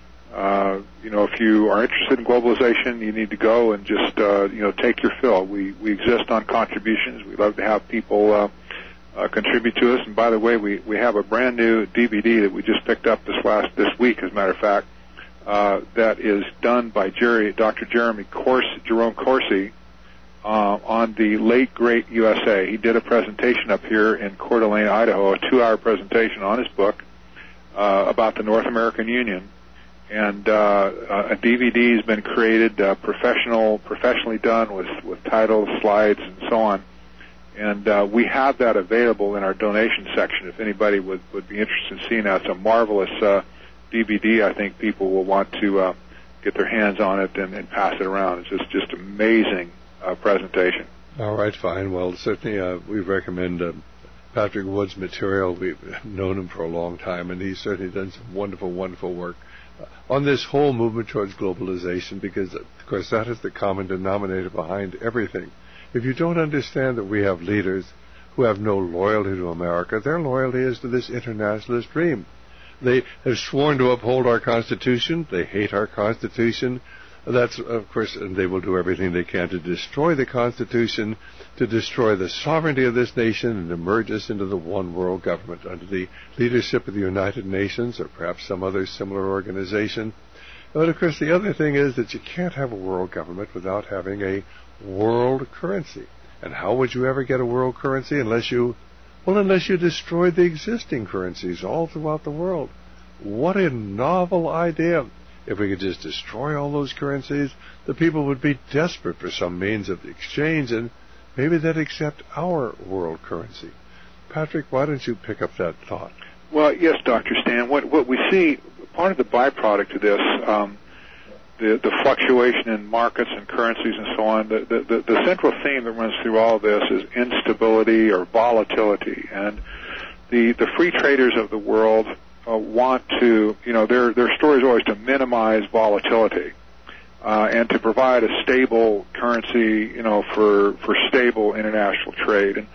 uh, you know, if you are interested in globalization, you need to go and just, uh, you know, take your fill. We, we exist on contributions. We love to have people uh, Uh, contribute to us. And by the way, we, we have a brand new D V D that we just picked up this last this week, as a matter of fact, uh, that is done by Jerry, Doctor Jeremy Corsi, Jerome Corsi, uh, on the late great U S A. He did a presentation up here in Coeur d'Alene, Idaho, a two-hour presentation on his book uh, about the North American Union. And uh, a D V D has been created, uh, professional, professionally done with with titles, slides, and so on. And uh, we have that available in our donation section if anybody would, would be interested in seeing that. It's a marvelous uh, D V D. I think people will want to uh, get their hands on it and, and pass it around. It's just just amazing uh, presentation. All right, fine. Well, certainly uh, we recommend uh, Patrick Wood's material. We've known him for a long time, and he's certainly done some wonderful, wonderful work uh, on this whole movement towards globalization because, of course, that is the common denominator behind everything. If you don't understand that we have leaders who have no loyalty to America, their loyalty is to this internationalist dream. They have sworn to uphold our Constitution. They hate our Constitution. That's, of course, and they will do everything they can to destroy the Constitution, to destroy the sovereignty of this nation, and to merge us into the one world government under the leadership of the United Nations or perhaps some other similar organization. But, of course, the other thing is that you can't have a world government without having a world currency. And how would you ever get a world currency unless you, well, unless you destroyed the existing currencies all throughout the world? What a novel idea. If we could just destroy all those currencies, the people would be desperate for some means of exchange, and maybe they'd accept our world currency. Patrick, why don't you pick up that thought? Well, yes, Doctor Stan. What, what we see, part of the byproduct of this, um, The, the fluctuation in markets and currencies and so on, the, the, the central theme that runs through all of this is instability or volatility. And the, the free traders of the world uh, want to, you know, their, their story is always to minimize volatility uh, and to provide a stable currency, you know, for, for stable international trade. And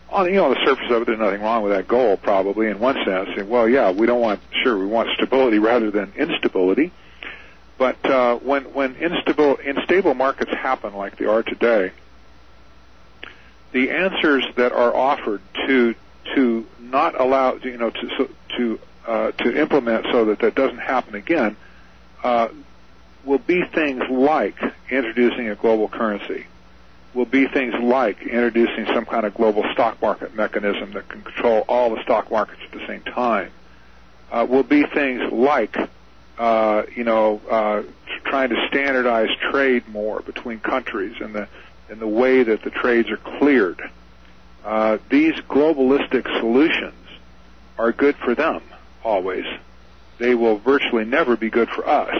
on, you know, on the surface of it, there's nothing wrong with that goal, probably, in one sense. And, well, yeah, we don't want, sure, we want stability rather than instability. But uh, when, when instable, unstable markets happen like they are today, the answers that are offered to to not allow, you know, to so, to uh, to implement so that that doesn't happen again, uh, will be things like introducing a global currency, will be things like introducing some kind of global stock market mechanism that can control all the stock markets at the same time, uh, will be things like, uh, you know, uh, trying to standardize trade more between countries and the and the way that the trades are cleared. Uh, these globalistic solutions are good for them, always. They will virtually never be good for us.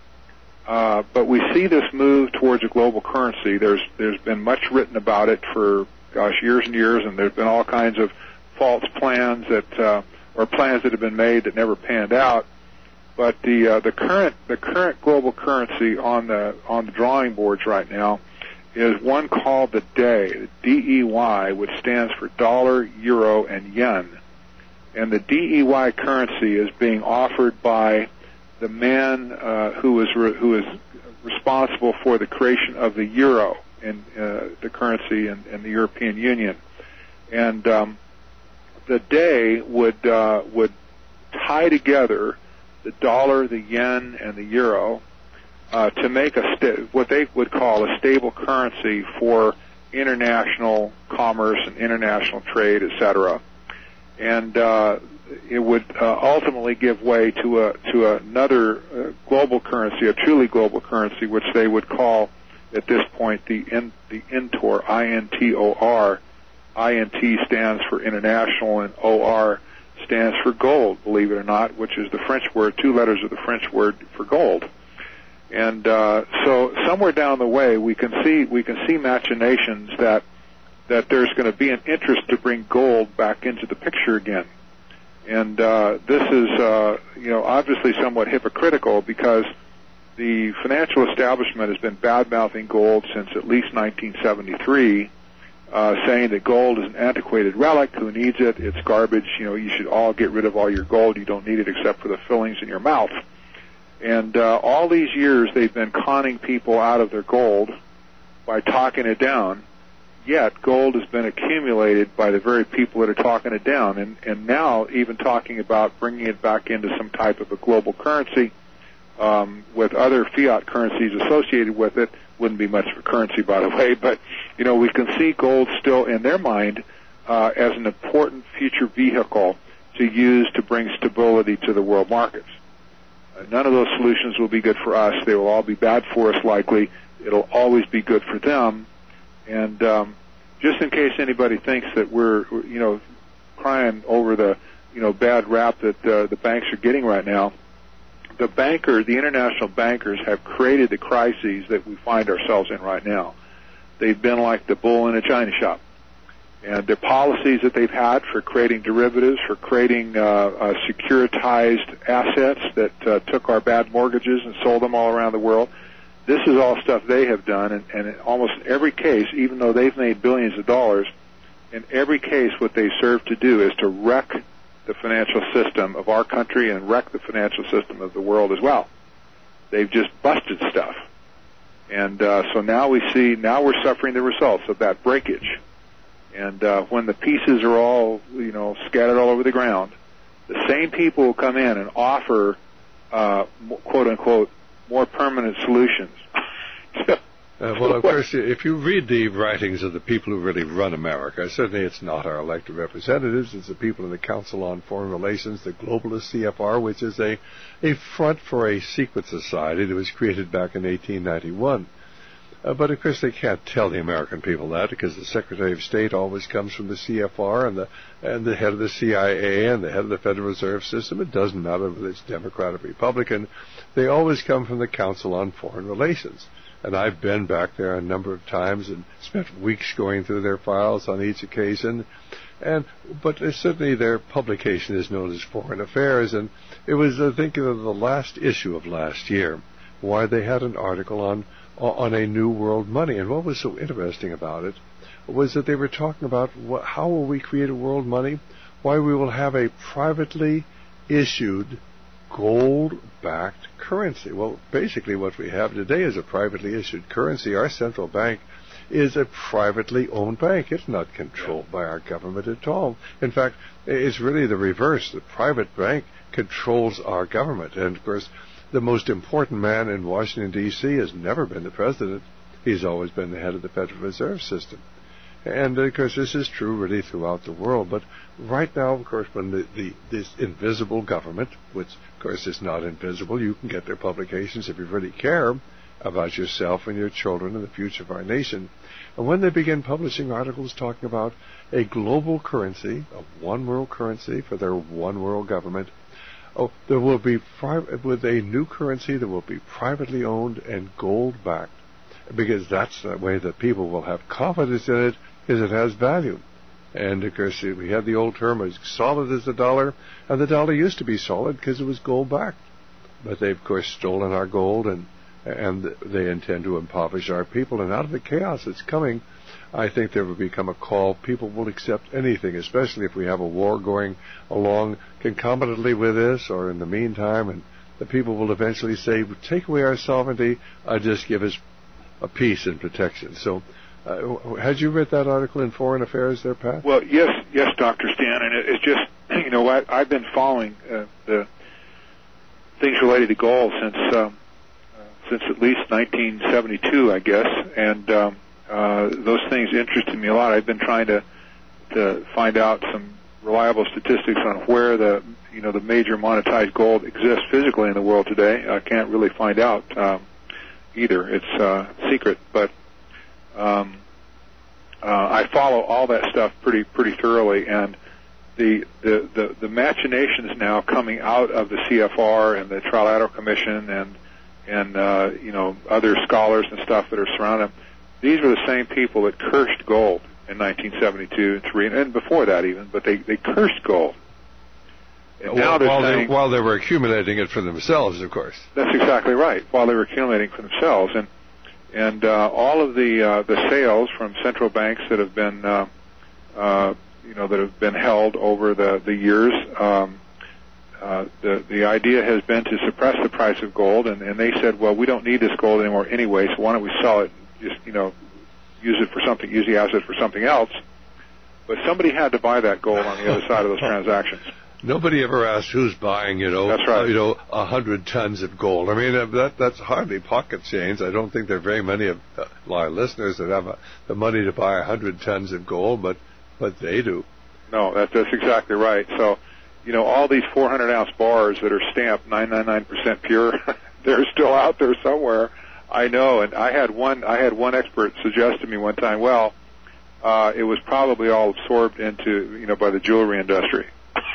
Uh, but we see this move towards a global currency. There's there's been much written about it for, gosh, years and years, and there's been all kinds of false plans that, uh, or plans that have been made that never panned out. But the uh, the current the current global currency on the on the drawing boards right now is one called the D E Y, D E Y, which stands for dollar, euro, and yen. And the D E Y currency is being offered by the man uh, who is re- who is responsible for the creation of the euro in uh, the currency in, in the European Union. And um, the D E Y would uh, would tie together the dollar, the yen, and the euro Uh, to make a sta- what they would call a stable currency for international commerce and international trade, et cetera. And uh, it would uh, ultimately give way to a to another uh, global currency, a truly global currency, which they would call at this point the in, the I N T O R, I N T O R. I N T stands for international, and O R stands for gold. Believe it or not, which is the French word, two letters of the French word for gold. And uh, so somewhere down the way, we can see we can see machinations that that there's going to be an interest to bring gold back into the picture again. And uh, this is uh, you know obviously somewhat hypocritical, because the financial establishment has been bad-mouthing gold since at least nineteen seventy-three, uh, saying that gold is an antiquated relic. Who needs it? It's garbage. You know, you should all get rid of all your gold. You don't need it except for the fillings in your mouth. And uh, all these years they've been conning people out of their gold by talking it down, yet gold has been accumulated by the very people that are talking it down. And, and now even talking about bringing it back into some type of a global currency um, with other fiat currencies associated with it. Wouldn't be much of a currency, by the way, but, you know, we can see gold still in their mind uh, as an important future vehicle to use to bring stability to the world markets. None of those solutions will be good for us. They will all be bad for us, likely. It'll always be good for them. And um, just in case anybody thinks that we're, you know, crying over the, you know, bad rap that uh, the banks are getting right now, the bankers, the international bankers, have created the crises that we find ourselves in right now. They've been like the bull in a china shop. And the policies that they've had for creating derivatives, for creating uh, uh, securitized assets that uh, took our bad mortgages and sold them all around the world, this is all stuff they have done. And, and in almost every case, even though they've made billions of dollars, in every case what they serve to do is to wreck the financial system of our country and wreck the financial system of the world as well. They've just busted stuff. And uh, so now we see, now we're suffering the results of that breakage. And uh, when the pieces are all, you know, scattered all over the ground, the same people will come in and offer, uh, quote unquote, more permanent solutions. uh, well, of course, if you read the writings of the people who really run America, certainly it's not our elected representatives, it's the people in the Council on Foreign Relations, the globalist C F R, which is a, a front for a secret society that was created back in eighteen ninety-one. Uh, but, of course, they can't tell the American people that, because the Secretary of State always comes from the C F R and the and the head of the C I A and the head of the Federal Reserve System. It doesn't matter whether it's Democrat or Republican. They always come from the Council on Foreign Relations. And I've been back there a number of times and spent weeks going through their files on each occasion. And But uh, certainly their publication is known as Foreign Affairs. And it was, I think, uh, the last issue of last year why they had an article on on a new world money. And what was so interesting about it was that they were talking about what, how will we create a world money? Why we will have a privately issued gold-backed currency. Well, basically what we have today is a privately issued currency. Our central bank is a privately owned bank. It's not controlled by our government at all. In fact, it's really the reverse. The private bank controls our government. And, of course, the most important man in Washington, D C has never been the president. He's always been the head of the Federal Reserve System. And, of course, this is true really throughout the world. But right now, of course, when the, the this invisible government, which, of course, is not invisible, you can get their publications if you really care about yourself and your children and the future of our nation. And when they begin publishing articles talking about a global currency, a one world currency for their one world government, oh, there will be, with a new currency that will be privately owned and gold-backed, because that's the way that people will have confidence in it, is it has value. And, of course, we had the old term, as solid as the dollar, and the dollar used to be solid because it was gold-backed. But they've, of course, stolen our gold, and and they intend to impoverish our people. And out of the chaos that's coming, I think there will become a call. People will accept anything, especially if we have a war going along concomitantly with this or in the meantime, and the people will eventually say, take away our sovereignty, uh, just give us a peace and protection. So uh, had you read that article in Foreign Affairs there, Pat? Well, yes, yes, Doctor Stan, and it, it's just, you know, I, I've been following uh, the things related to gold since um, uh, since at least nineteen seventy-two, I guess, and um, uh, those things interested me a lot. I've been trying to to find out some reliable statistics on where the you know the major monetized gold exists physically in the world today. I can't really find out um, either. It's uh, secret, but um, uh, I follow all that stuff pretty pretty thoroughly, and the, the the the machinations now coming out of the C F R and the Trilateral Commission and and uh, you know other scholars and stuff that are surrounding them. These were the same people that cursed gold in nineteen seventy-two and three, and before that even, but they, they cursed gold. And now while, they're while, saying, they, while they were accumulating it for themselves, of course. That's exactly right. While they were accumulating for themselves, and and uh, all of the uh, the sales from central banks that have been uh, uh, you know that have been held over the the years. Um, uh, the the idea has been to suppress the price of gold, and, and they said, well, we don't need this gold anymore anyway, so why don't we sell it? Just you know. use it for something, use the asset for something else. But somebody had to buy that gold on the other side of those transactions. Nobody ever asked who's buying, you know, that's right. uh, you know, a hundred tons of gold. I mean, uh, that that's hardly pocket change. I don't think there are very many of uh, our listeners that have uh, the money to buy a hundred tons of gold, but but they do. No, that, that's exactly right. So, you know, all these four hundred ounce bars that are stamped nine ninety-nine percent pure, they're still out there somewhere. I know, and I had one. I had one expert suggest to me one time. Well, uh, it was probably all absorbed into, you know, by the jewelry industry.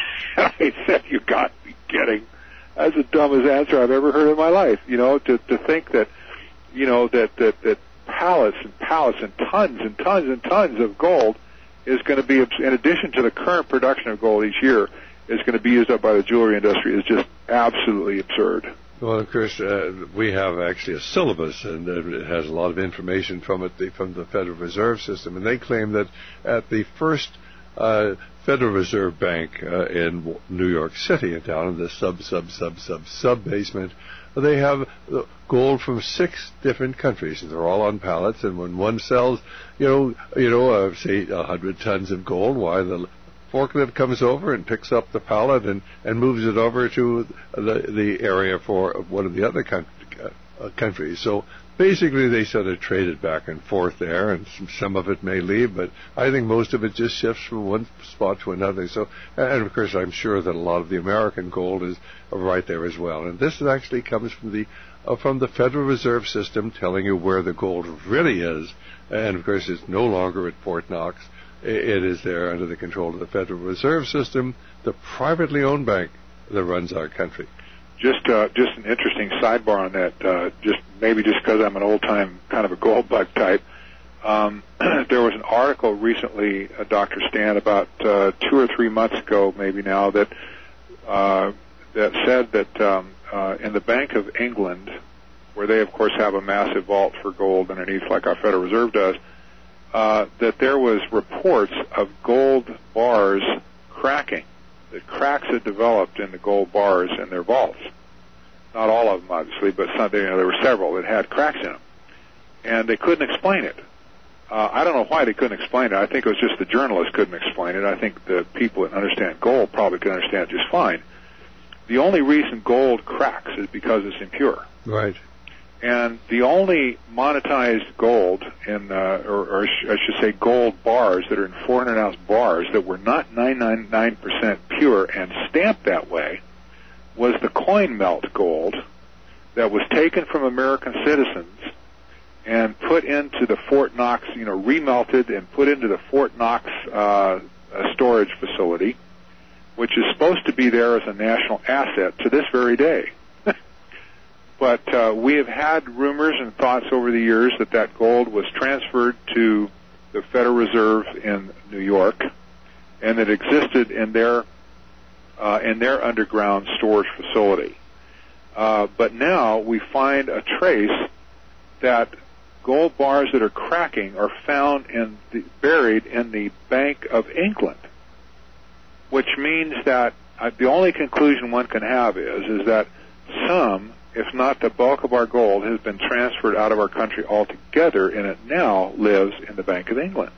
I said, "You got to be kidding! That's the dumbest answer I've ever heard in my life." You know, to to think that, you know, that that that pallets and pallets and tons and tons and tons of gold is going to be, in addition to the current production of gold each year, is going to be used up by the jewelry industry is just absolutely absurd. Well, of course, uh, we have actually a syllabus, and uh, it has a lot of information from it, the, from the Federal Reserve System, and they claim that at the first uh, Federal Reserve Bank uh, in New York City, down in the sub, sub, sub, sub, sub basement, they have gold from six different countries, and they're all on pallets. And when one sells, you know, you know, uh, say a hundred tons of gold, why the forklift comes over and picks up the pallet and, and moves it over to the the area for one of the other country, uh, countries. So basically they sort of trade it back and forth there, and some, some of it may leave, but I think most of it just shifts from one spot to another. So, and of course I'm sure that a lot of the American gold is right there as well. And this actually comes from the uh, from the Federal Reserve System telling you where the gold really is, and of course it's no longer at Fort Knox. It is there under the control of the Federal Reserve System, the privately owned bank that runs our country. Just uh, just an interesting sidebar on that, uh, just maybe just because I'm an old-time kind of a gold bug type. Um, there was an article recently, uh, Doctor Stan, about uh, two or three months ago maybe now, that uh, that said that um, uh, in the Bank of England, where they, of course, have a massive vault for gold underneath like our Federal Reserve does, uh, that there was reports of gold bars cracking, that cracks had developed in the gold bars in their vaults. Not all of them, obviously, but some, you know, there were several that had cracks in them. And they couldn't explain it. Uh, I don't know why they couldn't explain it. I think it was just the journalists couldn't explain it. I think the people that understand gold probably could understand it just fine. The only reason gold cracks is because it's impure. Right. And the only monetized gold in, uh, or, or sh- I should say gold bars that are in four hundred ounce bars that were not ninety-nine percent pure and stamped that way was the coin melt gold that was taken from American citizens and put into the Fort Knox, you know, remelted and put into the Fort Knox uh, storage facility, which is supposed to be there as a national asset to this very day. But uh, we have had rumors and thoughts over the years that that gold was transferred to the Federal Reserve in New York, and it existed in their uh, in their underground storage facility. Uh, but now we find a trace that gold bars that are cracking are found in the, buried in the Bank of England, which means that uh, the only conclusion one can have is is that some, if not the bulk of our gold, has been transferred out of our country altogether, and it now lives in the Bank of England.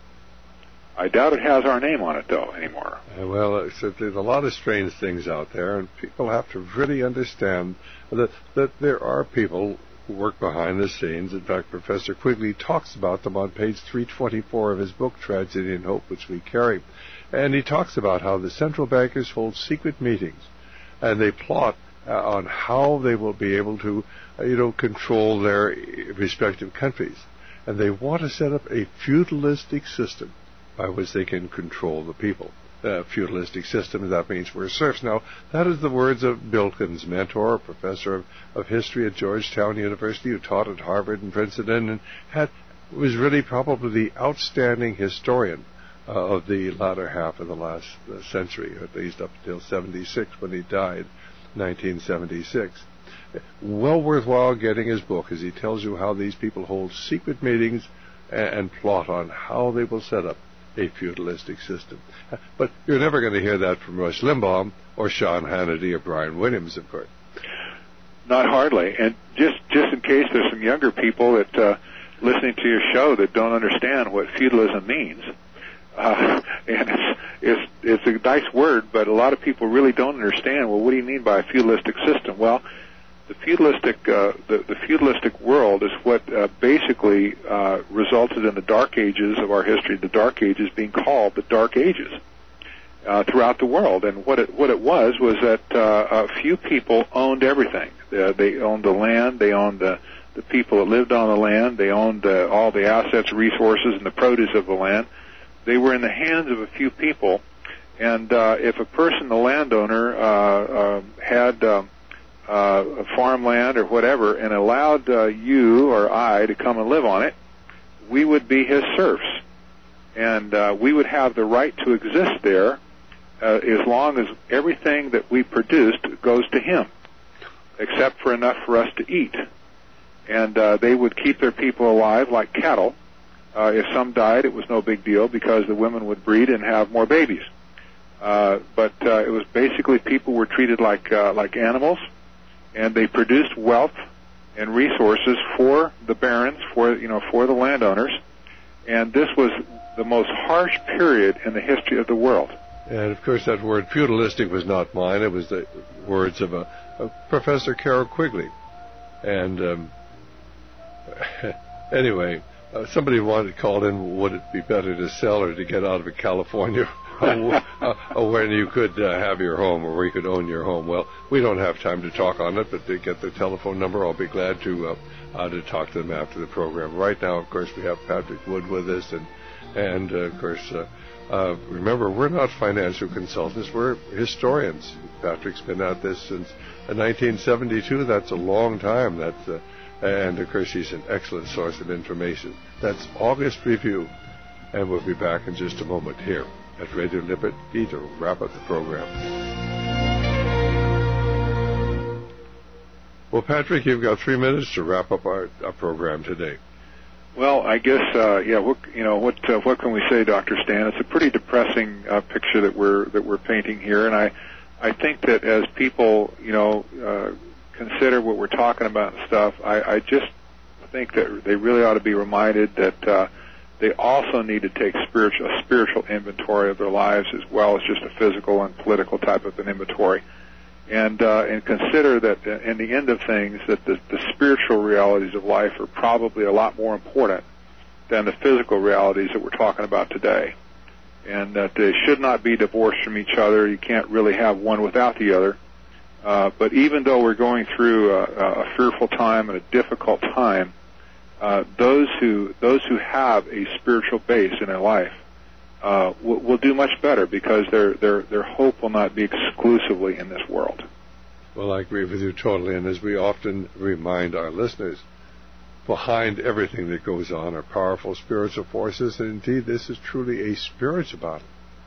I doubt it has our name on it, though, anymore. Uh, well, uh, so there's a lot of strange things out there, and people have to really understand that, that there are people who work behind the scenes. In fact, Professor Quigley talks about them on page three twenty-four of his book, Tragedy and Hope, which we carry. And he talks about how the central bankers hold secret meetings, and they plot Uh, on how they will be able to, uh, you know, control their respective countries. And they want to set up a feudalistic system by which they can control the people. Uh, feudalistic system, that means we're serfs. Now, that is the words of Bilkins, mentor, professor of, of history at Georgetown University, who taught at Harvard and Princeton, and had was really probably the outstanding historian uh, of the latter half of the last uh, century, at least up until seventy-six when he died. nineteen seventy-six. Well worthwhile getting his book, as he tells you how these people hold secret meetings and, and plot on how they will set up a feudalistic system. But you're never going to hear that from Rush Limbaugh or Sean Hannity or Brian Williams, of course. Not hardly. And just just in case there's some younger people that uh, listening to your show that don't understand what feudalism means, Uh, and it's, it's it's a nice word, but a lot of people really don't understand. Well, what do you mean by a feudalistic system? Well, the feudalistic uh, the, the feudalistic world is what uh, basically uh, resulted in the Dark Ages of our history. The Dark Ages being called the Dark Ages uh, throughout the world. And what it what it was was that uh, a few people owned everything. Uh, they owned the land. They owned the the people that lived on the land. They owned uh, all the assets, resources, and the produce of the land. They were in the hands of a few people, and uh, if a person, the landowner, uh, uh, had um, uh, farmland or whatever and allowed uh, you or I to come and live on it, we would be his serfs, and uh, we would have the right to exist there uh, as long as everything that we produced goes to him, except for enough for us to eat. And uh, they would keep their people alive like cattle. Uh, if some died, it was no big deal because the women would breed and have more babies. Uh, but uh, it was basically people were treated like uh, like animals, and they produced wealth and resources for the barons, for you know, for the landowners. And this was the most harsh period in the history of the world. And of course, that word feudalistic was not mine; it was the words of a, of Professor Carroll Quigley. And um, anyway. Uh, somebody wanted to call in, would it be better to sell or to get out of California uh, uh, when you could uh, have your home or where you could own your home? Well, we don't have time to talk on it, but to get the telephone number, I'll be glad to uh, uh, to talk to them after the program. Right now, of course, we have Patrick Wood with us, and, and uh, of course, uh, uh, remember, we're not financial consultants, we're historians. Patrick's been at this since uh, nineteen seventy-two. That's a long time. That's uh, And, of course, he's an excellent source of information. That's August Review. And we'll be back in just a moment here at Radio Liberty to wrap up the program. Well, Patrick, you've got three minutes to wrap up our, our program today. Well, I guess uh, yeah. What you know, what uh, what can we say, Doctor Stan? It's a pretty depressing uh, picture that we're that we're painting here, and I I think that as people you know uh, consider what we're talking about and stuff, I, I just think that they really ought to be reminded that uh, they also need to take spiritual a spiritual inventory of their lives as well as just a physical and political type of an inventory. And uh, and consider that in the end of things, that the, the spiritual realities of life are probably a lot more important than the physical realities that we're talking about today. And that they should not be divorced from each other. You can't really have one without the other. Uh, but even though we're going through a, a fearful time and a difficult time, uh, those who those who have a spiritual base in their life Uh, will, will do much better because their their their hope will not be exclusively in this world. Well, I agree with you totally, and as we often remind our listeners, behind everything that goes on are powerful spiritual forces, and indeed this is truly a spiritual battle.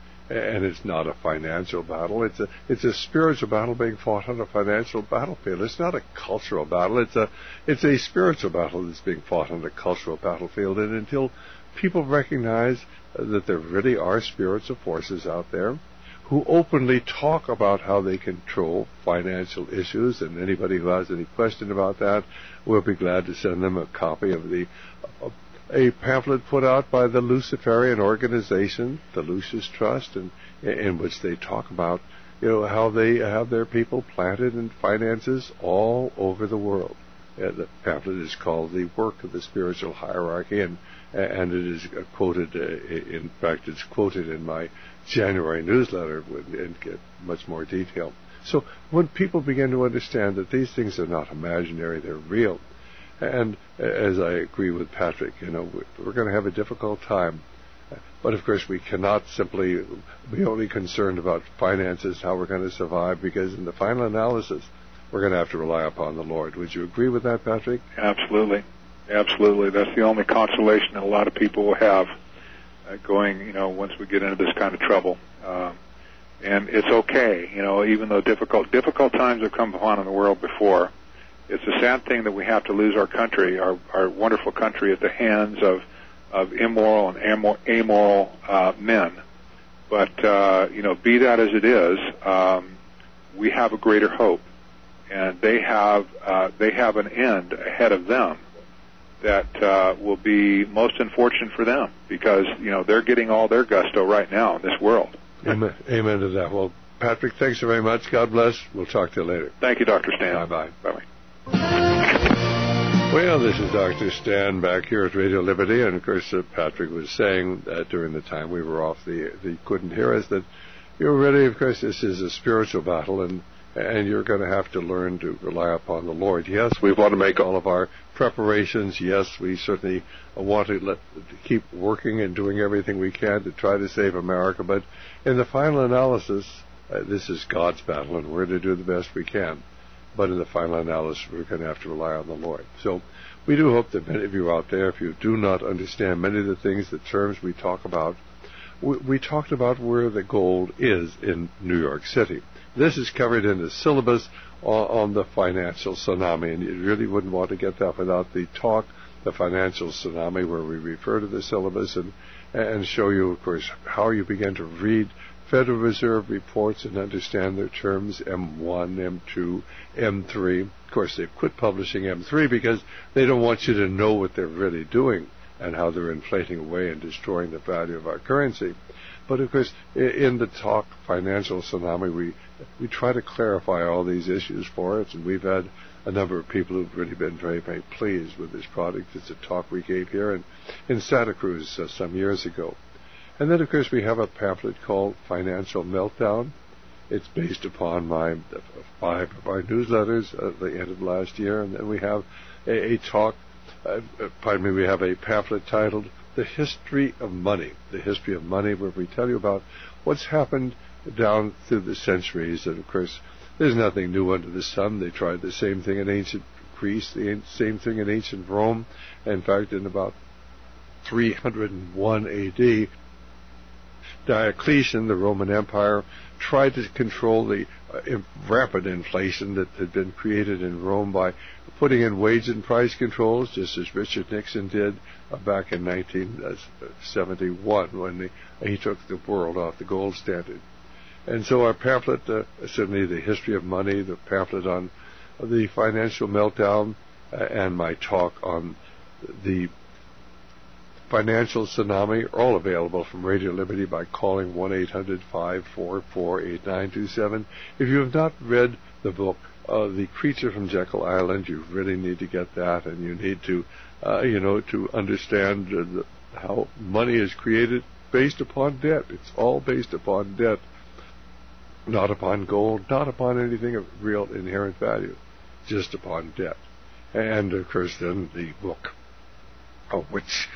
And it's not a financial battle. It's a it's a spiritual battle being fought on a financial battlefield. It's not a cultural battle. It's a it's a spiritual battle that's being fought on a cultural battlefield. And until people recognize that there really are spiritual forces out there who openly talk about how they control financial issues, and anybody who has any question about that, we'll be glad to send them a copy of the uh, a pamphlet put out by the Luciferian organization, the Lucis Trust, and in which they talk about you know how they have their people planted in finances all over the world. Uh, the pamphlet is called The Work of the Spiritual Hierarchy, and and it is quoted, uh, in fact, it's quoted in my January newsletter in much more detail. So when people begin to understand that these things are not imaginary, they're real, and as I agree with Patrick, you know, we're going to have a difficult time. But of course we cannot simply be only concerned about finances, how we're going to survive, because in the final analysis, we're going to have to rely upon the Lord. Would you agree with that, Patrick? Absolutely. Absolutely. That's the only consolation that a lot of people will have uh, going, you know, once we get into this kind of trouble. Uh, and it's okay, you know, even though difficult difficult times have come upon in the world before. It's a sad thing that we have to lose our country, our, our wonderful country, at the hands of, of immoral and amoral, amoral uh, men. But, uh, you know, be that as it is, um, we have a greater hope. And they have uh, they have an end ahead of them that uh, will be most unfortunate for them, because you know they're getting all their gusto right now in this world. Amen, amen to that. Well, Patrick, thanks very much. God bless. We'll talk to you later. Thank you, Doctor Stan. Bye bye. Bye bye. Well, this is Doctor Stan back here at Radio Liberty, and of course uh, Patrick was saying uh, during the time we were off the the couldn't hear us that you're ready. Of course, this is a spiritual battle, and. And you're going to have to learn to rely upon the Lord. Yes, we want to make all of our preparations. Yes, we certainly want to, let, to keep working and doing everything we can to try to save America. But in the final analysis, uh, this is God's battle, and we're going to do the best we can. But in the final analysis, we're going to have to rely on the Lord. So we do hope that many of you out there, if you do not understand many of the things, the terms we talk about, we, we talked about where the gold is in New York City. This is covered in the syllabus on, on the financial tsunami, and you really wouldn't want to get that without the talk, the financial tsunami, where we refer to the syllabus and and show you, of course, how you begin to read Federal Reserve reports and understand their terms, M one, M two, M three. Of course, they've quit publishing M three because they don't want you to know what they're really doing and how they're inflating away and destroying the value of our currency. But, of course, in the talk financial tsunami, we we try to clarify all these issues for us, and we've had a number of people who've really been very, very pleased with this product. It's a talk we gave here in, in Santa Cruz uh, some years ago. And then, of course, we have a pamphlet called Financial Meltdown. It's based upon my uh, five of our newsletters at the end of last year. And then we have a, a talk, uh, pardon me, we have a pamphlet titled The History of Money, The History of Money, where we tell you about what's happened down through the centuries. And, of course, there's nothing new under the sun. They tried the same thing in ancient Greece, the same thing in ancient Rome. In fact, in about three hundred one A D, Diocletian, the Roman Empire, tried to control the uh, rapid inflation that had been created in Rome by putting in wage and price controls, just as Richard Nixon did uh, back in nineteen seventy-one when the, he took the world off the gold standard. And so our pamphlet, uh, certainly the history of money, the pamphlet on the financial meltdown, uh, and my talk on the financial tsunami are all available from Radio Liberty by calling one eight hundred five four four eight nine two seven. If you have not read the book, uh, The Creature from Jekyll Island, you really need to get that, and you need to, uh, you know, to understand uh, the, how money is created based upon debt. It's all based upon debt, not upon gold, not upon anything of real inherent value, just upon debt. And, of course, then the book, oh, which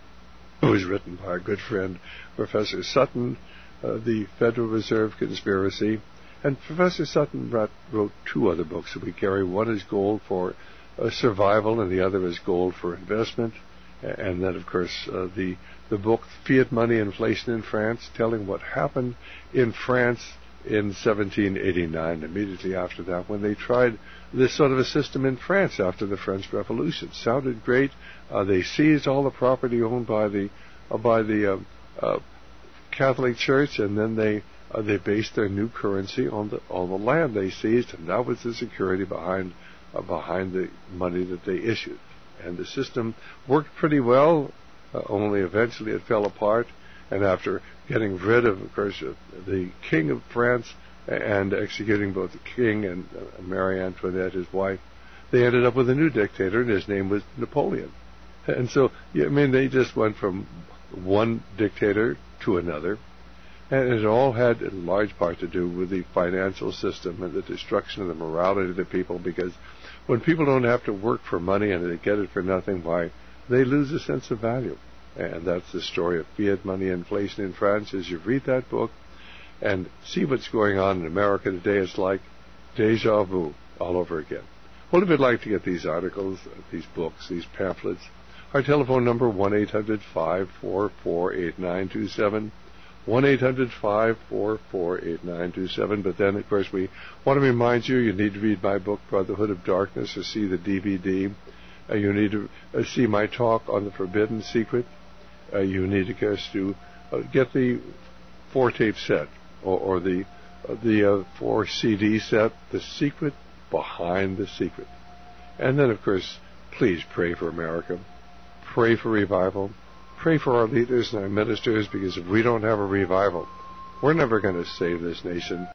was written by our good friend Professor Sutton, uh, The Federal Reserve Conspiracy. And Professor Sutton wrote, wrote two other books that we carry. One is Gold for uh, Survival, and the other is Gold for Investment. And then, of course, uh, the, the book Fiat Money, Inflation in France, telling what happened in France in seventeen eighty-nine, immediately after that, when they tried this sort of a system in France after the French Revolution. Sounded great. Uh, they seized all the property owned by the uh, by the uh, uh, Catholic Church, and then they uh, they based their new currency on the on the land they seized, and that was the security behind uh, behind the money that they issued. And the system worked pretty well. Uh, only eventually it fell apart. And after getting rid of, of course, uh, the King of France and executing both the King and uh, Marie Antoinette, his wife, they ended up with a new dictator, and his name was Napoleon. And so, yeah, I mean, they just went from one dictator to another. And it all had in large part to do with the financial system and the destruction of the morality of the people, because when people don't have to work for money and they get it for nothing, why, they lose a sense of value. And that's the story of Fiat Money, Inflation in France. As you read that book and see what's going on in America today, it's like deja vu all over again. Well, if you'd like to get these articles, these books, these pamphlets, our telephone number, one eight hundred five four four eight nine two seven, one eight hundred five four four eight nine two seven. But then, of course, we want to remind you, you need to read my book, Brotherhood of Darkness, or see the D V D. Uh, you need to uh, see my talk on the Forbidden Secret. Uh, you need to, guess, to uh, get the four-tape set or, or the uh, the uh, four C D set, The Secret Behind the Secret. And then, of course, please pray for America. Pray for revival. Pray for our leaders and our ministers, because if we don't have a revival, we're never going to save this nation.